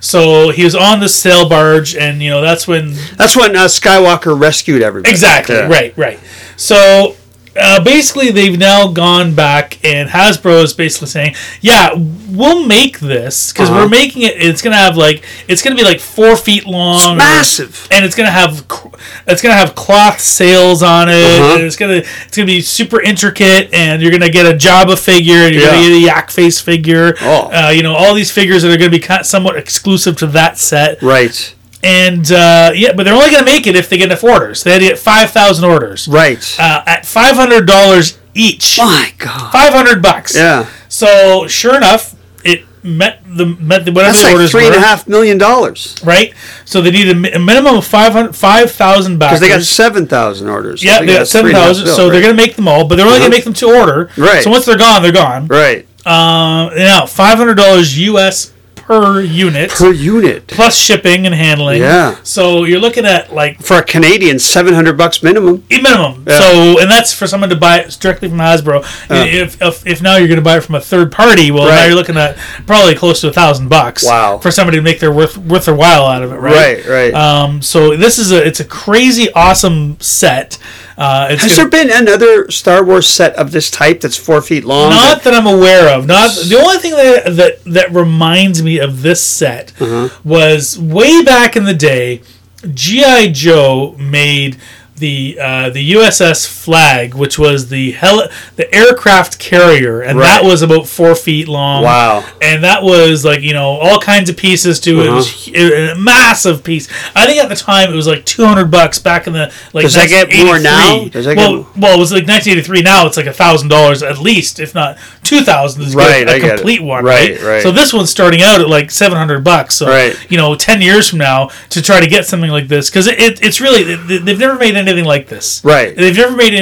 B: So he was on the sail barge, and you know that's when
A: That's when uh, Skywalker rescued everybody.
B: exactly
A: Yeah.
B: right, right. So. Uh, basically, they've now gone back, and Hasbro is basically saying, "Yeah, we'll make this because
A: Uh-huh.
B: we're making it. It's gonna have like it's gonna be like four feet long,
A: It's
B: or-
A: massive.
B: and it's gonna have c- it's gonna have cloth sails on it,
A: Uh-huh.
B: and it's gonna it's gonna be super intricate, and you're gonna get a Jabba figure, and you're
A: Yeah.
B: gonna get a Yak Face figure,
A: Oh.
B: uh, you know, all these figures that are gonna be kind somewhat exclusive to that set,
A: Right.
B: and uh, yeah, but they're only gonna make it if they get enough orders. They had to get five thousand orders,
A: Right.
B: uh, at five hundred dollars each.
A: My God.
B: Five hundred bucks.
A: Yeah.
B: So sure enough, it met the met the whatever
A: That's
B: the
A: like
B: orders
A: three and
B: were.
A: a half million dollars.
B: Right. So they need a, mi- a minimum of five hundred five thousand backers.
A: Because they got seven thousand orders.
B: yeah,
A: I think
B: they got
A: that's
B: seven
A: three and a half
B: thousand.
A: mil,
B: So they're
A: right.
B: gonna make them all, but they're only
A: Uh-huh.
B: gonna make them to order.
A: Right.
B: So once they're gone, they're gone.
A: Right.
B: Uh, now five hundred dollars U S per unit,
A: Per unit.
B: plus shipping and handling.
A: Yeah.
B: So you're looking at like
A: For a Canadian, seven hundred bucks minimum.
B: a minimum.
A: Yeah.
B: So, and that's for someone to buy it directly from Hasbro.
A: Yeah.
B: If, if if now you're going to buy it from a third party, well, now
A: Right.
B: you're looking at probably close to a thousand bucks.
A: Wow.
B: For somebody to make their worth worth their while out of it, right?
A: Right, right.
B: Um. So this is a it's a crazy awesome set. Uh, it's
A: Has
B: gonna-
A: there been another Star Wars set of this type that's four feet long?
B: Not that I'm aware of. Not the only thing that that, that reminds me of this set
A: Uh-huh.
B: was way back in the day. G I. Joe made the uh, the U S S Flag, which was the heli- the aircraft carrier, and
A: Right.
B: that was about four feet long.
A: Wow.
B: And that was like you know all kinds of pieces to it. It was
A: Uh-huh.
B: hu- a massive piece. I think at the time it was like two hundred bucks back in the like.
A: Does that get more now?
B: nineteen eighty-three.
A: Does that
B: well,
A: get-
B: well, it was like nineteen eighty-three. Now it's like a thousand dollars at least, if not two thousand. Is
A: Right,
B: a
A: I get it.
B: complete one,
A: Right,
B: right?
A: right.
B: So this one's starting out at like seven hundred bucks. So
A: Right.
B: you know, ten years from now to try to get something like this because it, it, it's really they- they've never made anything like this.
A: Right.
B: They've never made anything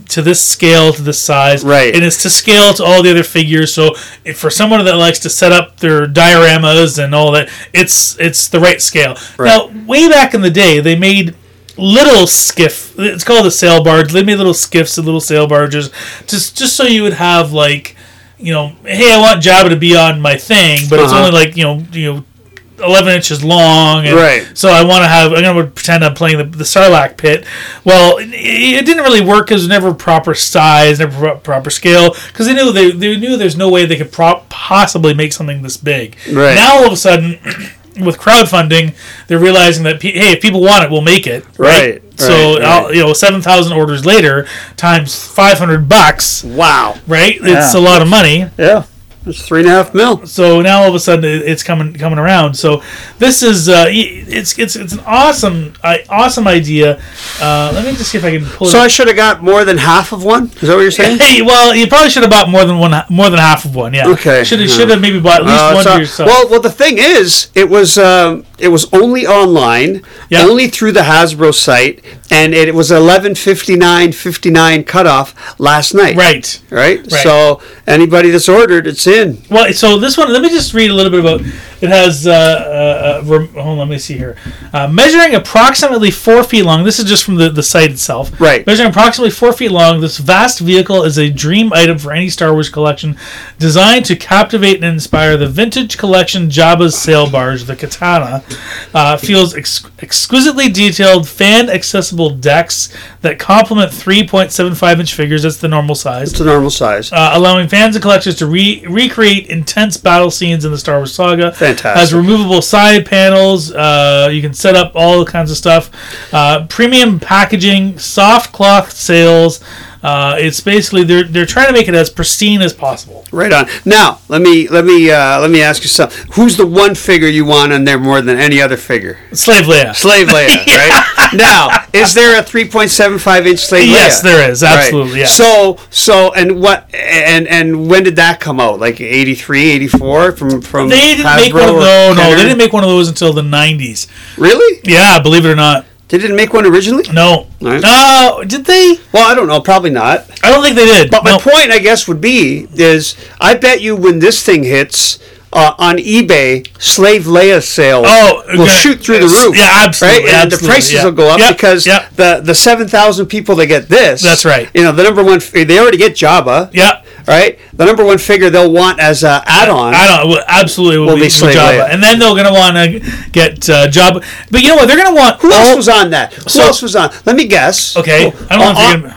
B: to this scale, to this size,
A: Right.
B: and it's to scale to all the other figures. So if for someone that likes to set up their dioramas and all that, it's it's the right scale.
A: Right.
B: Now, way back in the day, they made little skiff. It's called a sail barge. They made little skiffs and little sail barges, just just so you would have like, you know, hey, I want Jabba to be on my thing, but it's
A: Uh-huh.
B: only like you know you know. eleven inches long, and
A: Right.
B: so I want to have. I'm going to pretend I'm playing the, the Sarlacc pit. Well, it, it didn't really work because it was never proper size, never pro- proper scale. Because they knew they, they knew there's no way they could pro- possibly make something this big.
A: Right.
B: Now all of a sudden, with crowdfunding, they're realizing that pe- hey, if people want it, we'll make it.
A: Right,
B: So
A: right,
B: I'll-
A: right.
B: you know, seven thousand orders later times five hundred bucks.
A: Wow.
B: Right. It's
A: Yeah.
B: a lot of money.
A: Yeah. It's three and a half mil.
B: So now all of a sudden it- it's coming coming around. So this is uh, y- it's it's it's an awesome uh, awesome idea. Uh, let me just see if I can pull
A: So
B: it.
A: I should have got more than half of one? Is that what you're saying?
B: Hey, well, you probably should have bought more than one, more than half of one. Yeah.
A: Okay.
B: Should have
A: Yeah.
B: should have maybe bought at least
A: Uh,
B: one
A: so-
B: for yourself.
A: well, well, the thing is, it was um, it was only online,
B: Yeah.
A: only through the Hasbro site, and it was eleven fifty nine fifty nine cutoff last night.
B: right.
A: Right.
B: Right.
A: So anybody that's ordered, it's in.
B: Well, so this one, let me just read a little bit about. It has, uh, uh, uh, rem- hold on, let me see here. Uh, measuring approximately four feet long. This is just from the, the site itself.
A: Right.
B: Measuring approximately four feet long, this vast vehicle is a dream item for any Star Wars collection, designed to captivate and inspire the vintage collection Jabba's sail barge, the Katana. Uh, feels ex- exquisitely detailed, fan-accessible decks that complement three point seven five inch figures. That's the normal size.
A: It's a normal size.
B: Uh, allowing fans and collectors to re- recreate intense battle scenes in the Star Wars saga.
A: Fantastic.
B: Has removable side panels. Uh, you can set up all kinds of stuff. Uh, premium packaging, soft cloth sails. Uh, it's basically they're they're trying to make it as pristine as possible.
A: Right on. Now, let me let me uh, let me ask you something. Who's the one figure you want on there more than any other figure?
B: Slave Leia.
A: Slave Leia, right? Now, is there a three point seven five inch Slave Leia?
B: Yes, there is. Absolutely,
A: Right.
B: yes.
A: So, so, and what, and and when did that come out? Like eighty-three, eighty-four from from
B: They didn't
A: Hasbro
B: make one of
A: or
B: no, no.
A: Kenner?
B: They didn't make one of those until the nineties.
A: Really?
B: Yeah, believe it or not.
A: They didn't make one originally?
B: No.
A: Right.
B: Uh, did they?
A: Well, I don't know. Probably not.
B: I don't think they did.
A: But my
B: No.
A: point, I guess, would be is I bet you when this thing hits uh, on eBay, Slave Leia sales
B: Oh,
A: will
B: okay.
A: shoot through the roof.
B: Yeah, absolutely,
A: Right? And
B: absolutely,
A: the prices
B: yeah.
A: will go up
B: Yep,
A: because
B: yep.
A: the the seven thousand people that get this.
B: That's right.
A: You know, the number one, f- they already get Jabba.
B: Yeah.
A: Right? The number one figure they'll want as a add-on.
B: I don't. Well, absolutely, will,
A: Will
B: be,
A: be
B: with
A: Slave
B: Jabba,
A: Leia.
B: and then they're gonna want to get uh, Jabba. But you know what? They're gonna want
A: Who
B: all-
A: else was on that? Who
B: So-
A: else was on? Let me guess.
B: Okay, I don't know if
A: Uh,
B: you're gonna.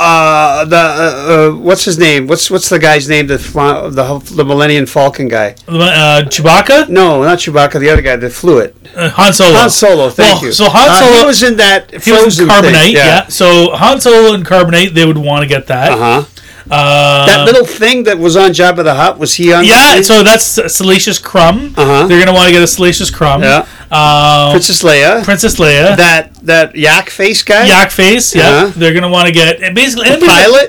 A: Uh, the uh, uh, what's his name? What's what's the guy's name? The fly- the the Millennium Falcon guy.
B: Uh, Chewbacca,
A: No, not Chewbacca. The other guy that flew it.
B: uh, Han Solo.
A: Han Solo. Thank
B: Well,
A: you.
B: So Han
A: Uh,
B: Solo
A: he was in that
B: he was in
A: Frozen
B: Carbonite.
A: thing.
B: Yeah. So Han Solo and Carbonite, they would want to get that.
A: Uh huh.
B: Uh,
A: That little thing that was on Jabba the Hutt, was he on?
B: Yeah,
A: the thing?
B: so that's Salacious Crumb.
A: Uh-huh.
B: They're gonna want to get a Salacious Crumb.
A: Yeah.
B: Um,
A: Princess Leia.
B: Princess Leia.
A: that that yak face guy.
B: Yak Face. Yeah.
A: Uh-huh.
B: They're gonna want to get and basically anybody that-
A: Pilot.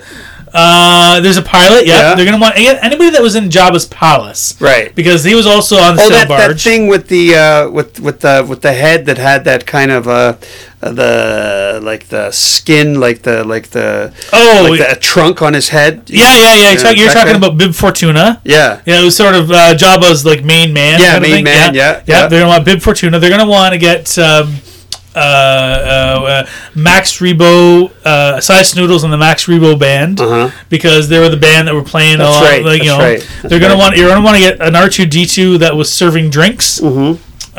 B: Uh, there's a pilot. Yeah.
A: Yeah.
B: They're gonna want anybody that was in Jabba's palace.
A: Right.
B: Because he was also on the
A: Oh,
B: sail
A: that, that
B: barge.
A: thing with the uh, with with the with the head that had that kind of uh, uh, the like the skin like the like the
B: Oh,
A: like the trunk on his head.
B: Yeah, yeah, yeah. You're, talk- you're
A: that
B: talking
A: guy?
B: about Bib Fortuna.
A: Yeah.
B: Yeah, it was sort of uh, Jabba's like main man.
A: Yeah,
B: kind of
A: main
B: thing.
A: man, yeah,
B: yeah.
A: yeah.
B: They're gonna want Bib Fortuna. They're gonna want to get um, uh, uh, uh, Max Rebo, uh, Size Snoodles and the Max Rebo band
A: Uh-huh.
B: because they were the band that were playing.
A: That's
B: a lot,
A: right,
B: Like, you
A: that's
B: know,
A: right, that's
B: they're gonna
A: right.
B: want. You're gonna want to get an R two D two that was serving drinks.
A: Mm-hmm.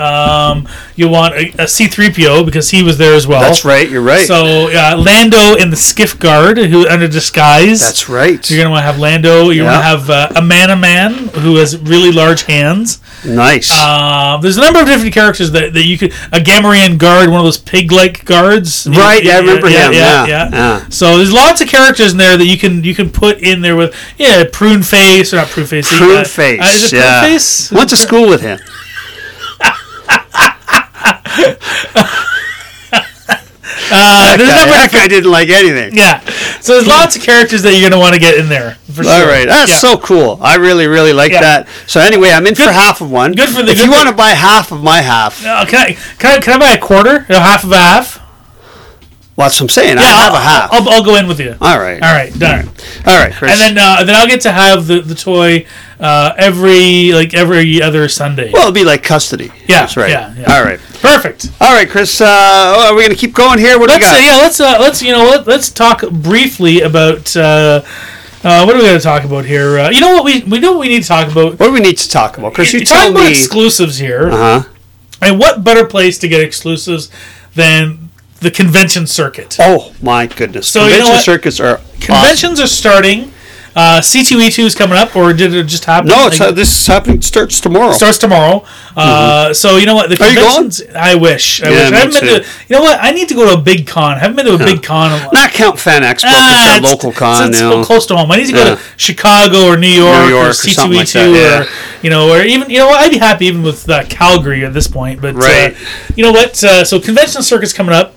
B: Um, you want a, a C three P O because he was there as well.
A: That's right. You're right.
B: So uh, Lando in the Skiff Guard, who under disguise.
A: That's right.
B: You're gonna want to have Lando. You're
A: Yeah.
B: gonna have uh, a man, man who has really large hands.
A: Nice.
B: Uh, there's a number of different characters that, that you could. A Gamorrean guard, one of those pig-like guards.
A: Right, yeah, I remember him, yeah,
B: yeah,
A: yeah.
B: So there's lots of characters in there that you can you can put in there with yeah, Prune Face or not Prune Face.
A: Prune
B: uh,
A: face.
B: Uh, is it
A: yeah.
B: Prune Face?
A: Went to school with him.
B: Uh, there's a
A: That
B: number
A: guy,
B: of
A: that guy didn't like anything.
B: yeah. So there's lots of characters that you're gonna want to get in there. For sure.
A: All right, that's
B: Yeah.
A: so cool. I really, really like
B: Yeah.
A: that. So anyway, I'm in
B: Good-
A: for half of one.
B: good for the-
A: If
B: good
A: you
B: for-
A: want to buy half of my half,
B: Uh, can I can I can I buy a quarter? A half of a half?
A: Well, that's what I'm saying. I have
B: I'll,
A: a half.
B: I'll, I'll go in with you.
A: All right.
B: All right, done.
A: All right, Chris.
B: And then uh, then I'll get to have the, the toy uh, every like every other Sunday.
A: well, it'll be like custody.
B: yeah,
A: That's right.
B: yeah, yeah.
A: All right.
B: Perfect.
A: All right, Chris. Uh, are we going to keep going here? What do we
B: Let's
A: got?
B: uh, yeah, let's uh, let's you know let, let's talk briefly about uh, uh, what are we going to talk about here? Uh, you know what we we know what we need to talk about.
A: What do we need to talk about? Chris, you
B: You're
A: tell
B: talking about
A: me.
B: exclusives here,
A: Uh huh.
B: and what better place to get exclusives than the convention circuit?
A: Oh my goodness!
B: So, you know
A: Convention
B: what?
A: circuits are
B: Conventions are starting. Uh, C two E two is coming up, or did it just happen?
A: awesome. No, it's,
B: Like,
A: uh, this is happening. Starts tomorrow.
B: starts tomorrow. Uh, so you know what? The
A: Are you going?
B: conventions. I wish. I
A: Yeah,
B: wish. I
A: me
B: haven't been
A: too.
B: to. You know what? I need to go to a big con. I haven't been to a big con. in a-
A: Not count Fan Expo.
B: Ah,
A: it's a local con.
B: It's,
A: you
B: it's
A: know.
B: close to home. I need to go
A: Yeah.
B: to Chicago or New York,
A: New York
B: or
A: or
B: C two
A: something
B: E
A: like
B: two,
A: that,
B: or
A: yeah.
B: you know, or even you know what? I'd be happy even with uh, Calgary at this point. But
A: Right.
B: uh, you know what? Uh, so convention circuit's coming up.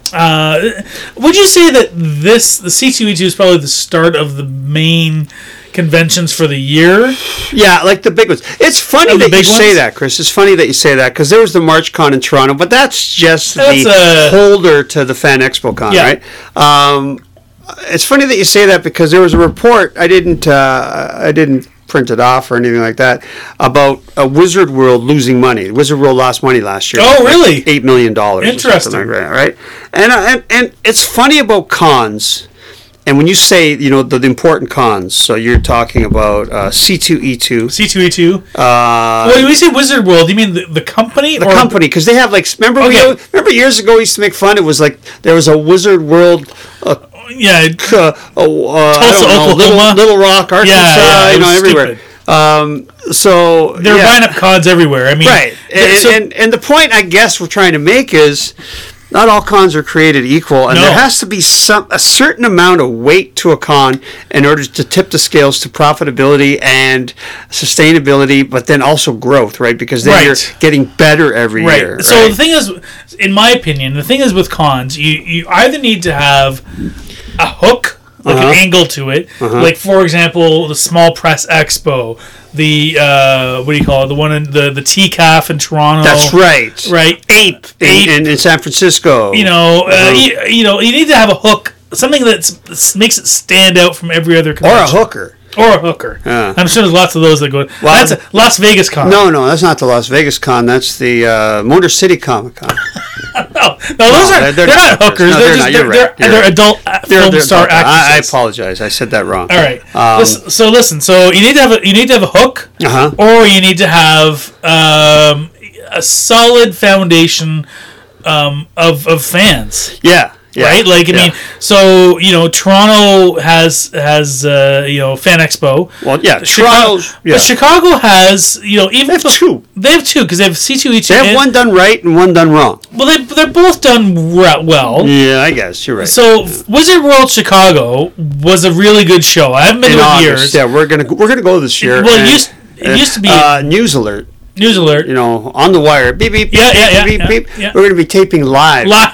B: Uh, would you say that this the C two E two is probably the start of the main conventions for the year?
A: Yeah, like the big ones. It's funny
B: Oh, the
A: that you
B: big
A: say
B: ones?
A: that, Chris. It's funny that you say that because there was the March Con in Toronto, but that's just
B: That's
A: the
B: a-
A: holder to the Fan Expo Con,
B: Yeah.
A: right? Um, it's funny that you say that because there was a report. I didn't. Uh, I didn't print it off or anything like that about a Wizard World losing money. Wizard World lost money last year.
B: Oh,
A: like
B: really?
A: Eight million dollars.
B: Interesting.
A: Like that, right? And, uh, and and it's funny about cons. And when you say, you know, the, the important cons, so you're talking about uh, C two E two.
B: C two E two.
A: Uh,
B: Well, when you say Wizard World, you mean the, the company?
A: the
B: or
A: company, because they have like, remember,
B: Okay.
A: we, remember years ago we used to make fun. It was like there was a Wizard World, uh,
B: Yeah.
A: uh, uh, I
B: Tulsa,
A: don't know, Little,
B: Oklahoma.
A: Little Rock, Arkansas,
B: yeah, it
A: you know,
B: was
A: everywhere. Um, so
B: They're
A: yeah.
B: buying up cons everywhere. I mean,
A: Right, and,
B: so-
A: and and the point I guess we're trying to make is not all cons are created equal, and
B: No.
A: there has to be some a certain amount of weight to a con in order to tip the scales to profitability and sustainability, but then also growth, right? Because then
B: Right.
A: you're getting better every
B: right.
A: year.
B: So
A: right?
B: the thing is, in my opinion, the thing is with cons, you you either need to have a hook, like
A: Uh-huh.
B: an angle to it, like for example, the Small Press Expo, the uh, what do you call it? The one in the the T C A F in Toronto.
A: That's right.
B: Right.
A: Ape, in,
B: Ape.
A: in, in San Francisco.
B: You know, uh,
A: Uh-huh.
B: you, you know, you need to have a hook, something that makes it stand out from every other
A: or a
B: convention.
A: hooker.
B: Or a hooker.
A: Yeah.
B: I'm sure there's lots of those that go.
A: Well,
B: that's a Las Vegas con.
A: No, no, that's not the Las Vegas Con. That's the uh, Motor City Comic Con.
B: no, no, those are
A: they're-
B: they're,
A: they're
B: not
A: not
B: hookers.
A: hookers. No,
B: they're
A: they're
B: just
A: not.
B: they're,
A: You're
B: they're,
A: right. You're
B: they're
A: right.
B: adult uh,
A: They're-
B: film
A: they're-
B: star
A: I, I
B: actresses.
A: apologize. I said that wrong.
B: All right.
A: Um,
B: Listen, so listen. So you need to have a you need to have a hook,
A: Uh-huh.
B: or you need to have um, a solid foundation um, of of fans.
A: Yeah. Yeah.
B: Right, like I
A: yeah.
B: mean, so you know, Toronto has has uh, you know Fan Expo.
A: Well, yeah,
B: Chicago,
A: Toronto's- yeah.
B: but Chicago has you know even
A: They have
B: if-
A: two.
B: They have two because they have C two E two.
A: They have one done right and one done wrong.
B: Well, they they're both done re- well.
A: Yeah, I guess you're right.
B: So Wizard World Chicago was a really good show. I haven't been
A: in
B: to it in
A: August,
B: years.
A: yeah, we're gonna we're gonna go this year.
B: Well, it
A: and,
B: used- it used to be-
A: uh, news alert.
B: News alert.
A: You know, on the wire. Beep beep.
B: Yeah,
A: beep,
B: yeah, yeah,
A: beep,
B: yeah,
A: beep.
B: yeah.
A: We're gonna be taping live
B: Li-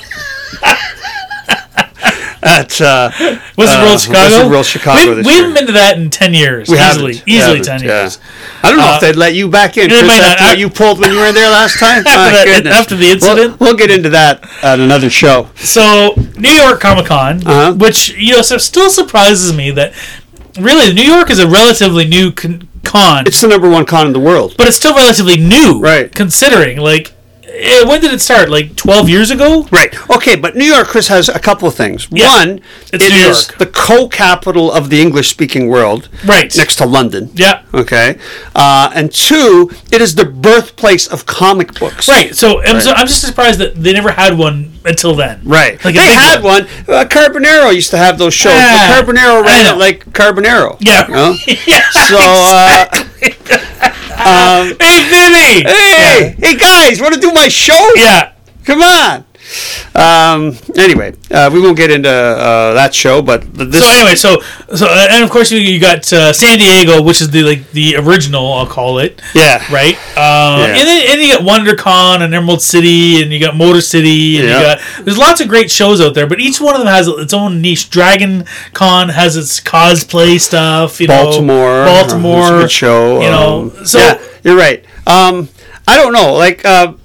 A: at uh,
B: Wizard
A: uh,
B: World Chicago.
A: Wizard World Chicago
B: We,
A: this
B: we
A: year.
B: haven't been to that in ten years.
A: We
B: easily,
A: haven't.
B: easily
A: Haven't,
B: ten
A: yeah.
B: years.
A: I don't know
B: Uh,
A: if they'd let you back in.
B: they
A: Chris,
B: might not.
A: after
B: I-
A: what you pulled when you were there last time.
B: After
A: My
B: that-
A: goodness.
B: after the incident?
A: We'll, we'll get into that at another show.
B: So New York Comic Con,
A: Uh-huh.
B: which you know so still surprises me that really New York is a relatively new con, con
A: It's the number one con in the world.
B: but it's still relatively new,
A: Right.
B: Considering like eh, when did it start? Like twelve years ago.
A: Right. Okay, but New York, Chris, has a couple of things.
B: Yeah.
A: One,
B: It's
A: it
B: New
A: is
B: York.
A: the co-capital of the English-speaking world.
B: Right.
A: Next to London.
B: Yeah.
A: Okay. Uh, and two, it is the birthplace of comic books.
B: Right. So I'm, so
A: Right.
B: I'm just surprised that they never had one until then.
A: Right.
B: Like a
A: they
B: big
A: had one. Uh, Carbonero used to have those shows.
B: Ah,
A: but Carbonero
B: I
A: ran
B: know.
A: it like Carbonero.
B: Yeah.
A: You know?
B: yeah.
A: So, uh, um,
B: Hey, Vinny.
A: hey, hey guys, want to do my show?
B: Yeah.
A: Come on. Um, anyway, uh, we won't get into uh, that show, but th- this.
B: So anyway, so so uh, and of course you, you got uh, San Diego, which is the like the original, I'll call it.
A: Yeah.
B: Right. Uh,
A: Yeah.
B: And then and you got WonderCon and Emerald City, and you got Motor City, and
A: Yeah.
B: you got there's lots of great shows out there, but each one of them has its own niche. Dragon Con has its cosplay stuff. You
A: Baltimore.
B: know,
A: uh,
B: Baltimore.
A: it's a good show.
B: You know,
A: um,
B: so
A: yeah, you're right. Um, I don't know. Like, uh,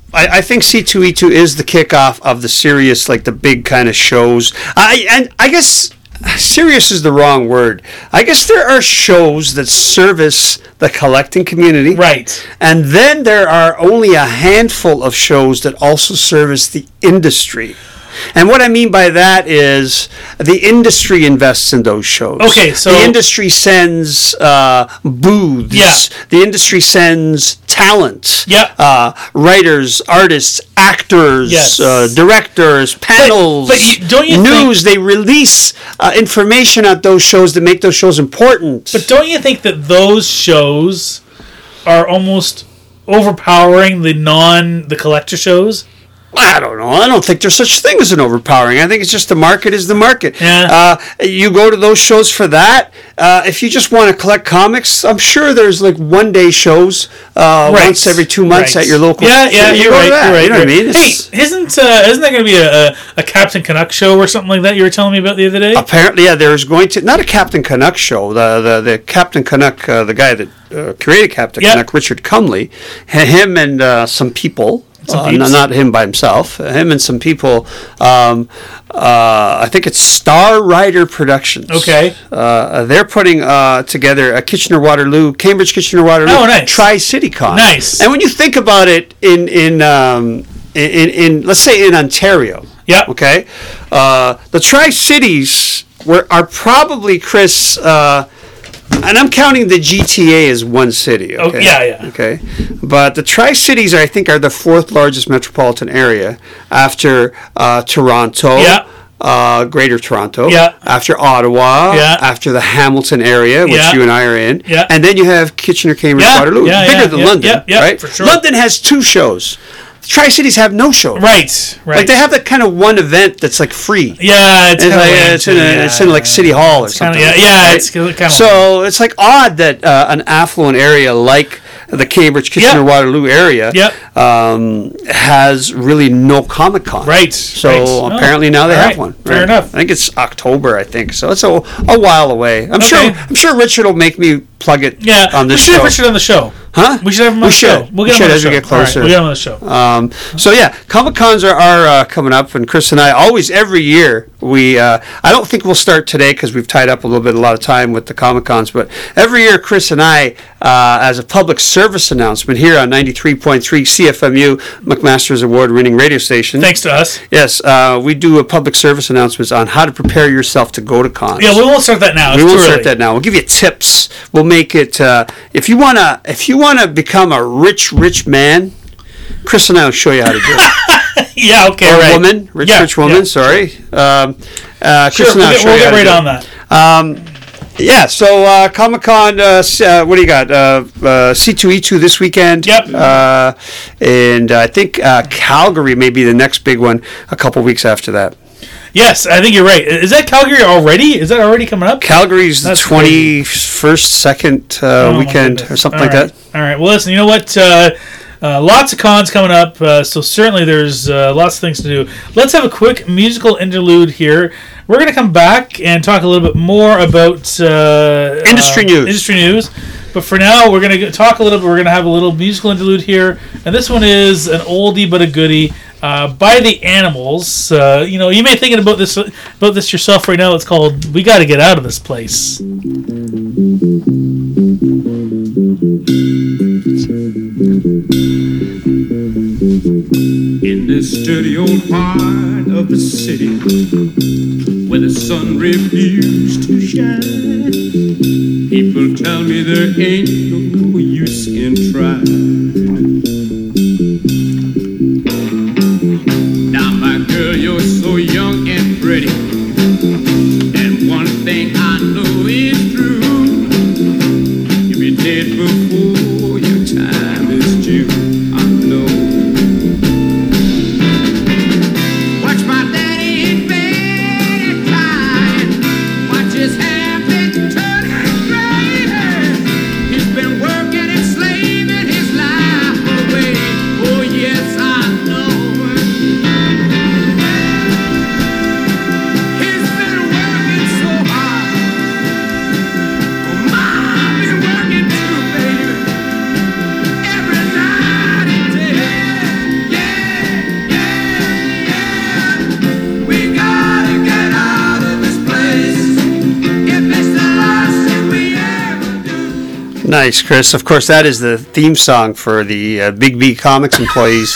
A: I, I think C two E two is the kickoff of the serious, like the big kind of shows. I and I guess serious is the wrong word. I guess there are shows that service the collecting community.
B: Right.
A: And then there are only a handful of shows that also service the industry. And what I mean by that is the industry invests in those shows.
B: Okay, so-
A: the industry sends uh, booths.
B: Yeah.
A: The industry sends talent.
B: Yeah.
A: Uh, writers, artists, actors,
B: Yes.
A: uh, directors, panels,
B: but you- don't you
A: news. They release uh, information at those shows that make those shows important.
B: But don't you think that those shows are almost overpowering the non the collector shows?
A: I don't know. I don't think there's such thing as an overpowering. I think it's just the market is the market.
B: Yeah.
A: Uh, you go to those shows for that. Uh, if you just want to collect comics, I'm sure there's like one day shows uh,
B: Right.
A: once every two months
B: Right.
A: at your local.
B: Yeah, yeah,
A: you
B: you're
A: go to
B: right,
A: that,
B: you're right.
A: You know what I
B: you're
A: mean?
B: right. Hey,
A: It's-
B: isn't uh, isn't there going to be a, a, a Captain Canuck show or something like that you were telling me about the other day?
A: Apparently, yeah, there's going to not a Captain Canuck show. The the, the Captain Canuck, uh, the guy that uh, created Captain
B: Yeah.
A: Canuck, Richard Cumley, ha- him and uh, some people.
B: Some
A: Uh,
B: peeps.
A: no, not him by himself. uh, Him and some people. Um, uh, I think it's Star Rider Productions.
B: Okay.
A: Uh, they're putting uh, together a Kitchener Waterloo, Cambridge Kitchener Waterloo
B: Oh, nice.
A: Tri City Con.
B: Nice.
A: And when you think about it, in in um, in, in, in let's say in Ontario.
B: Yeah.
A: Okay. Uh, the Tri Cities were are probably Chris. Uh, And I'm counting the G T A as one city.
B: Oh,
A: Okay?
B: yeah, yeah.
A: Okay, but the Tri-Cities, I think, are the fourth largest metropolitan area after uh, Toronto.
B: Yeah.
A: Uh, Greater Toronto.
B: Yeah.
A: After Ottawa.
B: Yeah.
A: After the Hamilton area, which
B: Yeah.
A: you and I are in.
B: Yeah.
A: And then you have Kitchener, Cambridge,
B: Yeah,
A: Waterloo.
B: yeah,
A: Bigger
B: yeah,
A: than
B: yeah,
A: London,
B: yeah, yeah,
A: right?
B: for sure.
A: London has two shows. Tri-Cities have no shows.
B: Right, right.
A: Like they have that kind of one event that's like free.
B: yeah, it's,
A: It's,
B: kinda
A: like,
B: lame
A: it's, in,
B: too,
A: a,
B: yeah,
A: it's in like City Hall or
B: It's kinda-
A: something.
B: yeah, yeah,
A: right?
B: it's kind of
A: So it's like odd that uh, an affluent area like the Cambridge, Kitchener,
B: Yep.
A: Waterloo area
B: Yep.
A: um, has really no Comic Con.
B: Right,
A: So
B: right. Oh,
A: apparently now they
B: all
A: have
B: right.
A: one.
B: Fair
A: right?
B: enough.
A: I think it's October. I think so. It's a, a while away. I'm
B: Okay.
A: sure. I'm sure Richard will make me plug it.
B: Yeah,
A: on this
B: we should
A: show.
B: have Richard on the show.
A: Huh?
B: We should have him on
A: We
B: the
A: should.
B: show. We'll
A: We
B: get him
A: should
B: on the
A: as we
B: show.
A: get closer.
B: All right, we'll get him on the show.
A: Um, so yeah, Comic Cons are, are uh, coming up, and Chris and I always every year we. Uh, I don't think we'll start today because we've tied up a little bit, a lot of time with the Comic Cons. But every year, Chris and I, uh, as a public service announcement here on ninety-three point three C F M U, McMaster's award-winning radio station.
B: Thanks to us.
A: Yes, uh, we do a public service announcements on how to prepare yourself to go to cons.
B: Yeah, we won't start that now. It's
A: We
B: too
A: won't start
B: early.
A: that now. We'll give you tips. We'll make it. Uh, if you wanna, if you wanna become a rich, rich man, Chris and I will show you how to do it.
B: Yeah, okay,
A: Or
B: right.
A: woman, rich,
B: Yeah,
A: rich woman.
B: yeah.
A: Sorry. Um, uh, Chris
B: Sure,
A: and
B: we'll
A: I will
B: get,
A: show
B: we'll
A: you how
B: get
A: to
B: right
A: do
B: on
A: it.
B: that.
A: Um, yeah. So uh, Comic Con. Uh, s- uh, what do you got? Uh, uh, C two E two this weekend.
B: Yep.
A: Uh, and I think uh, Calgary may be the next big one. A couple weeks after that.
B: Yes, I think you're right. Is that Calgary already? Is that already coming up?
A: Calgary's the
B: That's
A: twenty-first, second uh,
B: Oh, my
A: weekend
B: goodness.
A: or something
B: All
A: like
B: right.
A: that.
B: All right. Well, listen. You know what? Uh, uh, lots of cons coming up. Uh, so certainly there's uh, lots of things to do. Let's have a quick musical interlude here. We're going to come back and talk a little bit more about uh,
A: Industry
B: uh,
A: news.
B: Industry news. But for now, we're going to talk a little bit. We're going to have a little musical interlude here, and this one is an oldie but a goodie uh, by the Animals. Uh, you know, you may be thinking about this about this yourself right now. It's called "We Got to Get Out of This Place."
F: In this dirty old heart of the city, where the sun refused to shine, people tell me there ain't no use in trying. Now, my girl, you're so young and pretty, and one thing I know is true: you'll be dead before your time is due. I know. Watch my daddy in bed and crying. Watch his hair been turning gray. He's been working and slaving his life.
A: Nice, Chris. Of course, that is the theme song for the uh, Big B Comics employees.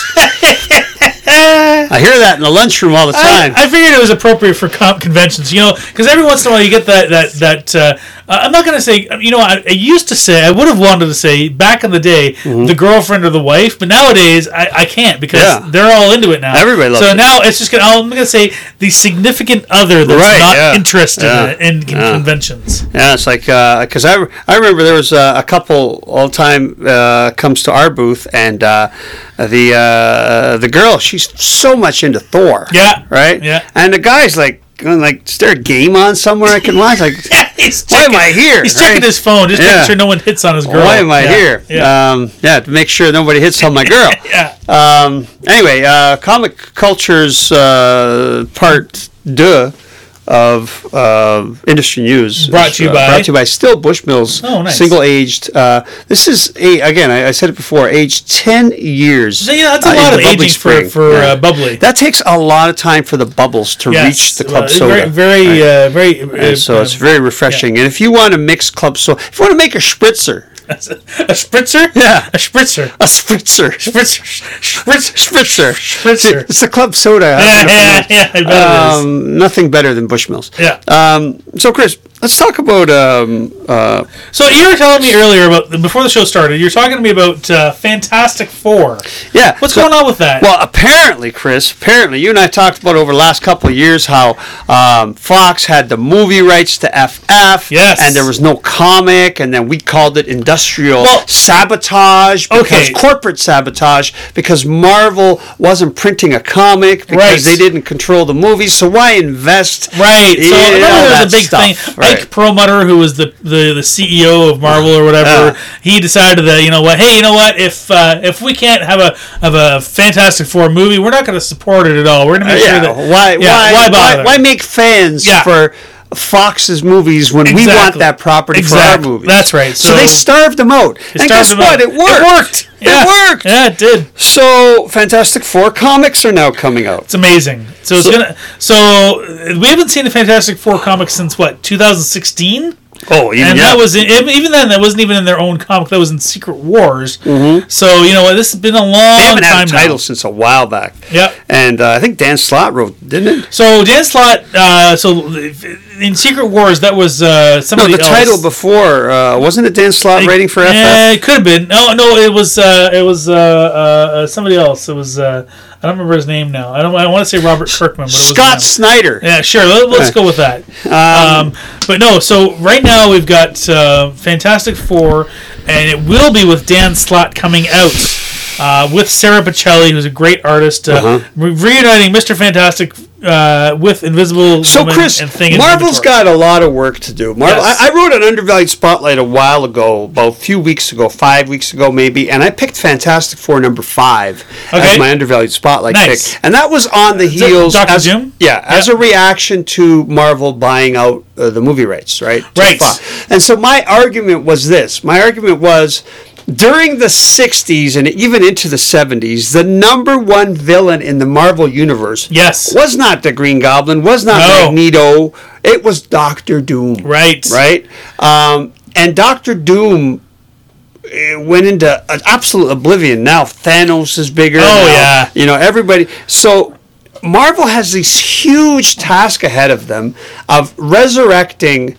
A: I hear that in the lunchroom all the time.
B: I, I figured it was appropriate for comp conventions, you know, because every once in a while you get that that that. Uh, uh, I'm not going to say, you know, I, I used to say, I would have wanted to say back in the day, mm-hmm. the girlfriend or the wife, but nowadays I, I can't because yeah. they're all into it now.
A: Everybody loves
B: so
A: it.
B: So now it's just going to, I'm going to say the significant other that's
A: right,
B: not
A: yeah.
B: interested
A: yeah.
B: in, in
A: yeah.
B: conventions.
A: Yeah, it's like, because uh, I, I remember there was uh, a couple all the time uh, comes to our booth, and uh, the uh, the girl, she's so much into Thor.
B: Yeah.
A: Right?
B: Yeah.
A: And the guy's like, going like, is there a game on somewhere I can watch? Like,
B: yeah, he's
A: why
B: checking,
A: am I here?
B: He's checking
A: right?
B: his phone, just
A: yeah.
B: making sure no one hits on his girl.
A: Why am I
B: yeah.
A: here?
B: Yeah.
A: Um, yeah, to make sure nobody hits on my girl.
B: yeah.
A: Um, anyway, uh, Comic Culture's uh, part deux of uh, industry news
B: brought to you
A: uh,
B: by
A: brought to you by Still Bushmills.
B: Oh, nice.
A: Single aged. Uh, this is a again. I, I said it before. Aged ten years.
B: So, yeah, that's a
A: uh,
B: lot of
A: bubbly
B: aging
A: spring.
B: for for
A: yeah.
B: uh, bubbly.
A: That takes a lot of time for the bubbles to
B: yes.
A: reach the club
B: well,
A: soda.
B: Very, very,
A: right?
B: uh, very. Uh,
A: and so it's very refreshing. Yeah. And if you want to mix club soda, if you want to make a spritzer.
B: A spritzer?
A: Yeah.
B: A spritzer.
A: A spritzer.
B: Spritzer. Spritzer.
A: Spritzer.
B: Spritzer.
A: It's the club soda.
B: Yeah, yeah, yeah, I bet
A: um,
B: it is.
A: Nothing better than Bushmills.
B: Yeah.
A: Um, so, Chris, let's talk about... Um, uh,
B: so, you were telling me earlier, about before the show started, you were talking to me about uh, Fantastic Four.
A: Yeah.
B: What's
A: so,
B: going on with that?
A: Well, apparently, Chris, apparently, you and I talked about over the last couple of years how um, Fox had the movie rights to F F.
B: Yes.
A: And there was no comic, and then we called it industrial
B: well,
A: sabotage. Because
B: okay.
A: corporate sabotage, because Marvel wasn't printing a comic, because
B: right.
A: they didn't control the movies, so why invest?
B: Right.
A: in
B: so,
A: all
B: remember there
A: that
B: was a big
A: stuff.
B: thing.
A: Right.
B: Ike Perlmutter, who was the, the, the C E O of Marvel or whatever,
A: Yeah.
B: he decided that, you know what, hey, you know what, if uh, if we can't have a have a Fantastic Four movie, we're not going to support it at all. We're going to make
A: Uh,
B: sure
A: yeah.
B: that...
A: Why,
B: yeah,
A: why,
B: why bother?
A: why, why make fans
B: Yeah.
A: for Fox's movies when we
B: Exactly.
A: want that property
B: Exactly.
A: for our movies?
B: That's right.
A: So,
B: So-
A: they starved them out.
B: They
A: And
B: starved
A: guess
B: them
A: what?
B: out.
A: It worked.
B: It worked. Yeah.
A: It worked.
B: Yeah, it did.
A: So Fantastic Four comics are now coming out.
B: It's amazing. So it's
A: So-
B: gonna. So uh, we haven't seen the Fantastic Four comics since what, two thousand sixteen?
A: Oh, even
B: And
A: yeah.
B: that was in, even then that wasn't even in their own comic. That was in Secret Wars. Mm-hmm. So you know what? This has been a long
A: they haven't
B: time
A: had a title
B: now.
A: since a while back.
B: Yep.
A: And uh, I think Dan Slott wrote, didn't it?
B: So Dan Slott. Uh, so in Secret Wars, that was uh,
A: No,
B: somebody
A: the
B: else.
A: title before uh, wasn't it Dan Slott writing for F F?
B: Yeah, it could have been. No, no, it was uh, it was uh, uh, somebody else. It was uh, I don't remember his name now. I don't. I want to say Robert Kirkman, but it was
A: Scott
B: him.
A: Snyder.
B: Yeah, sure. Let, let's go with that. Um, but no, so right now we've got uh, Fantastic Four, and it will be with Dan Slott coming out uh, with Sarah Pacelli, who's a great artist, uh,
A: Uh-huh.
B: re- reuniting Mister Fantastic uh, with Invisible
A: So,
B: Woman
A: Chris,
B: and Thing. and
A: Marvel's
B: Inventory.
A: got a lot of work to do. Marvel,
B: Yes.
A: I, I wrote an Undervalued Spotlight a while ago, about a few weeks ago, five weeks ago maybe, and I picked Fantastic Four number five
B: Okay.
A: as my Undervalued Spotlight
B: Nice.
A: pick. And that was on the
B: Is that
A: heels...
B: Doctor
A: as,
B: Doom?
A: Yeah, as
B: Yep.
A: a reaction to Marvel buying out uh, the movie rights, right? To
B: Right.
A: Fox. And so my argument was this. My argument was... During the sixties and even into the seventies, the number one villain in the Marvel Universe
B: Yes.
A: was not the Green Goblin, was not
B: No.
A: Magneto. It was Doctor Doom.
B: Right.
A: Right? Um, and Doctor Doom uh, went into an absolute oblivion. Now Thanos is bigger.
B: Oh,
A: now,
B: yeah.
A: You know, everybody. So Marvel has this huge task ahead of them of resurrecting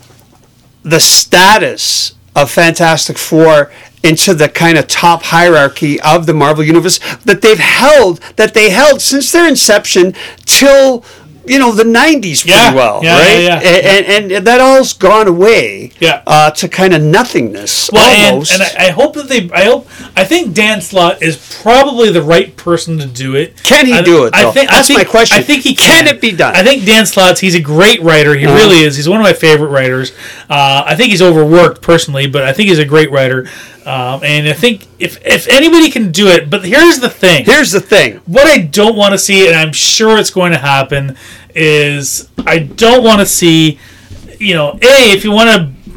A: the status of Fantastic Four into the kind of top hierarchy of the Marvel Universe that they've held, that they held since their inception till, you know, the nineties pretty
B: Yeah,
A: well,
B: yeah,
A: right?
B: yeah, yeah.
A: And, and, and that all's gone away
B: Yeah.
A: uh, to kind of nothingness
B: Well,
A: almost.
B: and, and I, I hope that they. I hope. I think Dan Slott is probably the right person to do it.
A: Can he
B: I,
A: do it,
B: I
A: though?
B: think, I
A: That's
B: think,
A: my question.
B: I think he
A: Can
B: can.
A: it be done?
B: I think Dan Slott's. He's a great writer. He
A: Uh-huh.
B: really is. He's one of my favorite writers. Uh, I think he's overworked personally, but I think he's a great writer. Um, and I think if if anybody can do it, but here's the thing.
A: Here's the thing.
B: What I don't want to see, and I'm sure it's going to happen, is I don't want to see, you know, A, if you want to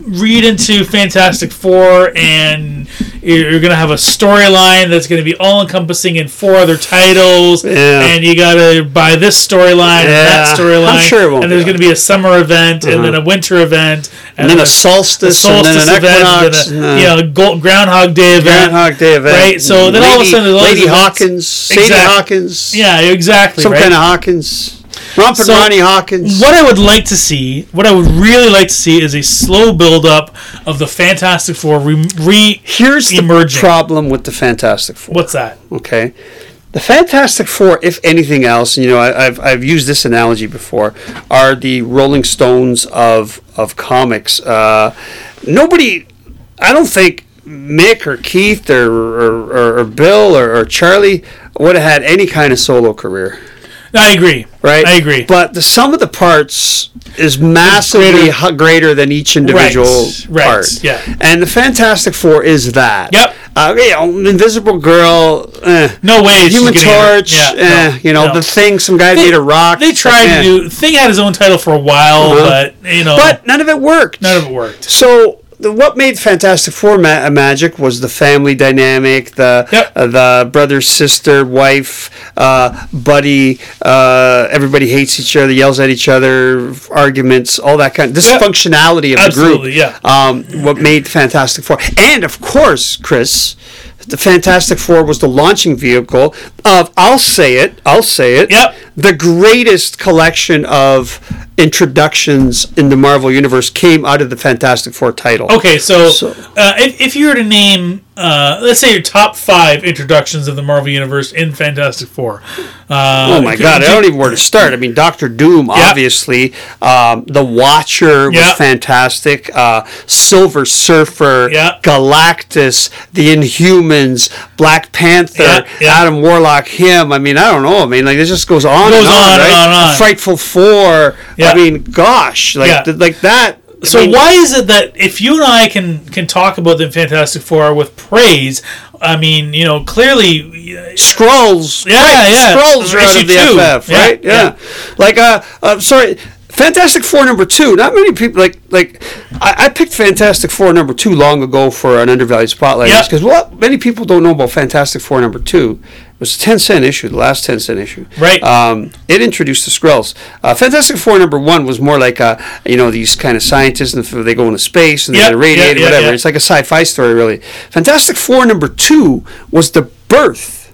B: read into Fantastic Four and you're going to have a storyline that's going to be all-encompassing in four other titles,
A: Yeah.
B: and you got to buy this storyline and that
A: Yeah.
B: storyline,
A: I'm sure it won't
B: and
A: be
B: there's going to be a summer event, and then a winter event,
A: And then a
B: a
A: solstice,
B: solstice
A: and then an
B: event,
A: equinox.
B: and
A: and,
B: then
A: uh,
B: a, you know, Gold, Groundhog Day event.
A: Groundhog Day event.
B: Right, so then all of a
A: Lady-
B: sudden there's all
A: Lady
B: these events.
A: Hawkins, Sadie
B: Exact-
A: Hawkins,
B: Yeah, exactly.
A: some
B: right?
A: kind of Hawkins, Rompin'
B: So,
A: Ronnie Hawkins.
B: What I would like to see, what I would really like to see, is a slow build-up of the Fantastic Four re, re
A: Here's the
B: emerging.
A: problem with the Fantastic Four.
B: What's that?
A: Okay, the Fantastic Four, if anything else, and you know, I, I've I've used this analogy before, are the Rolling Stones of of comics. Uh, nobody, I don't think Mick or Keith or or, or, or Bill or, or Charlie would have had any kind of solo career.
B: I agree.
A: Right,
B: I agree.
A: But the sum of the parts is massively
B: greater.
A: greater, greater than each individual
B: Right, right,
A: part.
B: yeah.
A: And the Fantastic Four is that.
B: Yep.
A: Uh, you know, Invisible Girl. Eh.
B: No way. she's
A: Human
B: getting it.
A: Torch.
B: Yeah,
A: eh.
B: no,
A: you know,
B: no.
A: the Thing. Some guy
B: They-
A: made a rock.
B: They tried
A: eh.
B: to do. Thing had his own title for a while,
A: Uh-huh.
B: but you know,
A: But none of it worked.
B: none of it worked.
A: So the, what made Fantastic Four ma- magic was the family dynamic, the
B: Yep.
A: uh, the brother, sister, wife, uh, buddy. Uh, everybody hates each other, yells at each other, arguments, all that kind of
B: Yep.
A: dysfunctionality of
B: Absolutely,
A: the group.
B: yeah.
A: Um, what made Fantastic Four, and of course, Chris. The Fantastic Four was the launching vehicle of, I'll say it, I'll say it,
B: Yep.
A: the greatest collection of introductions in the Marvel Universe came out of the Fantastic Four title.
B: Okay, so,
A: So-
B: uh, if, if you were to name, uh, let's say your top five introductions of the Marvel Universe in Fantastic Four. Uh,
A: Oh my God! I don't even know where to start. I mean, Doctor Doom, obviously. Um, the Watcher was
B: Yeah.
A: fantastic. Uh, Silver Surfer,
B: Yeah.
A: Galactus, the Inhumans, Black Panther,
B: Yeah, yeah.
A: Adam Warlock. Him. I mean, I don't know. I mean, like it just goes on
B: Goes
A: and on,
B: on and
A: right?
B: on and on.
A: Frightful Four.
B: Yeah.
A: I mean, gosh, like
B: Yeah.
A: th- like that. I
B: So
A: mean,
B: why is it that if you and I can can talk about the Fantastic Four with praise, I mean, you know, clearly,
A: Skrulls.
B: Yeah,
A: right,
B: yeah.
A: Skrulls are out
B: Issue
A: of the
B: two.
A: F F,
B: Yeah,
A: right? Yeah.
B: yeah.
A: Like, uh, uh, sorry, Fantastic Four number two. Not many people like like. I, I picked Fantastic Four number two long ago for an undervalued spotlight
B: Yeah.
A: because what many people don't know about Fantastic Four number two. It was a ten cent issue, the last ten cent issue.
B: Right.
A: Um, it introduced the Skrulls. Uh, Fantastic Four number one was more like a, you know, these kind of scientists and they go into space and they
B: Yeah,
A: get irradiated,
B: yeah, yeah,
A: whatever.
B: yeah.
A: It's like a sci-fi story, really. Fantastic Four number two was the birth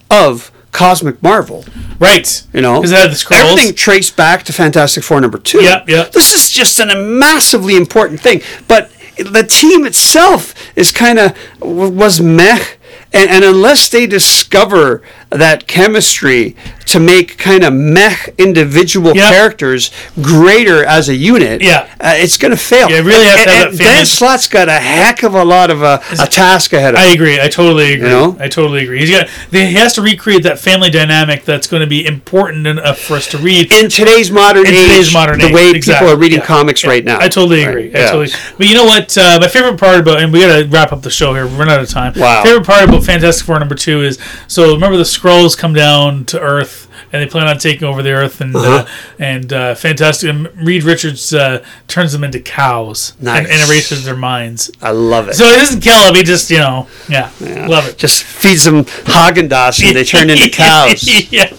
A: of Cosmic Marvel.
B: right?
A: You know,
B: because it had the scrolls.
A: everything traced back to Fantastic Four number two.
B: Yeah, yeah.
A: This is just an, a massively important thing, but the team itself is kind of was meh, and, and unless they discover that chemistry to make kind of meh individual
B: Yeah.
A: characters greater as a unit,
B: Yeah.
A: uh, it's going to fail.
B: You really have to
A: and,
B: have
A: and
B: that
A: Dan
B: family-
A: Slott's got a heck of a lot of a, a task ahead of
B: I
A: him.
B: agree. I totally agree.
A: You know?
B: I totally agree. He's got. He has to recreate that family dynamic that's going to be important enough for us to read.
A: In today's modern
B: In
A: age,
B: today's modern
A: the
B: age,
A: way
B: exactly.
A: people are reading
B: Yeah.
A: comics
B: Yeah.
A: right now.
B: I totally
A: Right,
B: agree. I
A: yeah.
B: totally. But you know what? Uh, my favorite part about, and we got to wrap up the show here. We're out of time.
A: Wow.
B: Favorite part about Fantastic Four number two is, so remember the Skrulls come down to Earth and they plan on taking over the Earth, and
A: Uh-huh.
B: uh, and uh, Fantastic and Reed Richards uh, turns them into cows
A: Nice.
B: and, and erases their minds.
A: I love it.
B: So he doesn't kill them. He just, you know, yeah,
A: Yeah.
B: love it.
A: Just feeds them Haagen-Dazs and they turn into cows.
B: yeah.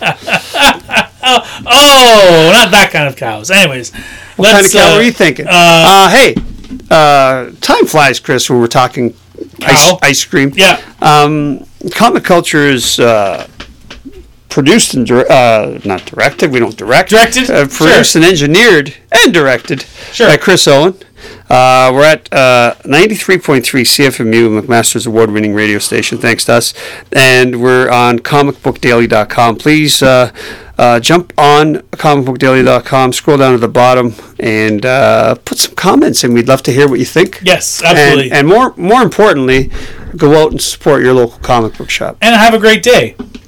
B: oh, oh, not that kind of cows. Anyways,
A: What kind of cow were you thinking? Uh, hey, uh, time flies, Chris, when we're talking ice,
B: Cow?
A: ice cream.
B: Yeah.
A: Um, comic culture is uh, produced and dir- uh, not directed. We don't direct.
B: Directed?
A: Uh, produced
B: Sure.
A: and engineered and directed
B: Sure.
A: by Chris Owen. Uh, we're at uh, ninety-three point three C F M U, McMaster's award-winning radio station, thanks to us. And we're on comic book daily dot com. Please uh, uh, jump on comic book daily dot com, scroll down to the bottom, and uh, put some comments in. We'd love to hear what you think.
B: Yes, absolutely.
A: And, and more, more importantly, go out and support your local comic book shop.
B: And have a great day.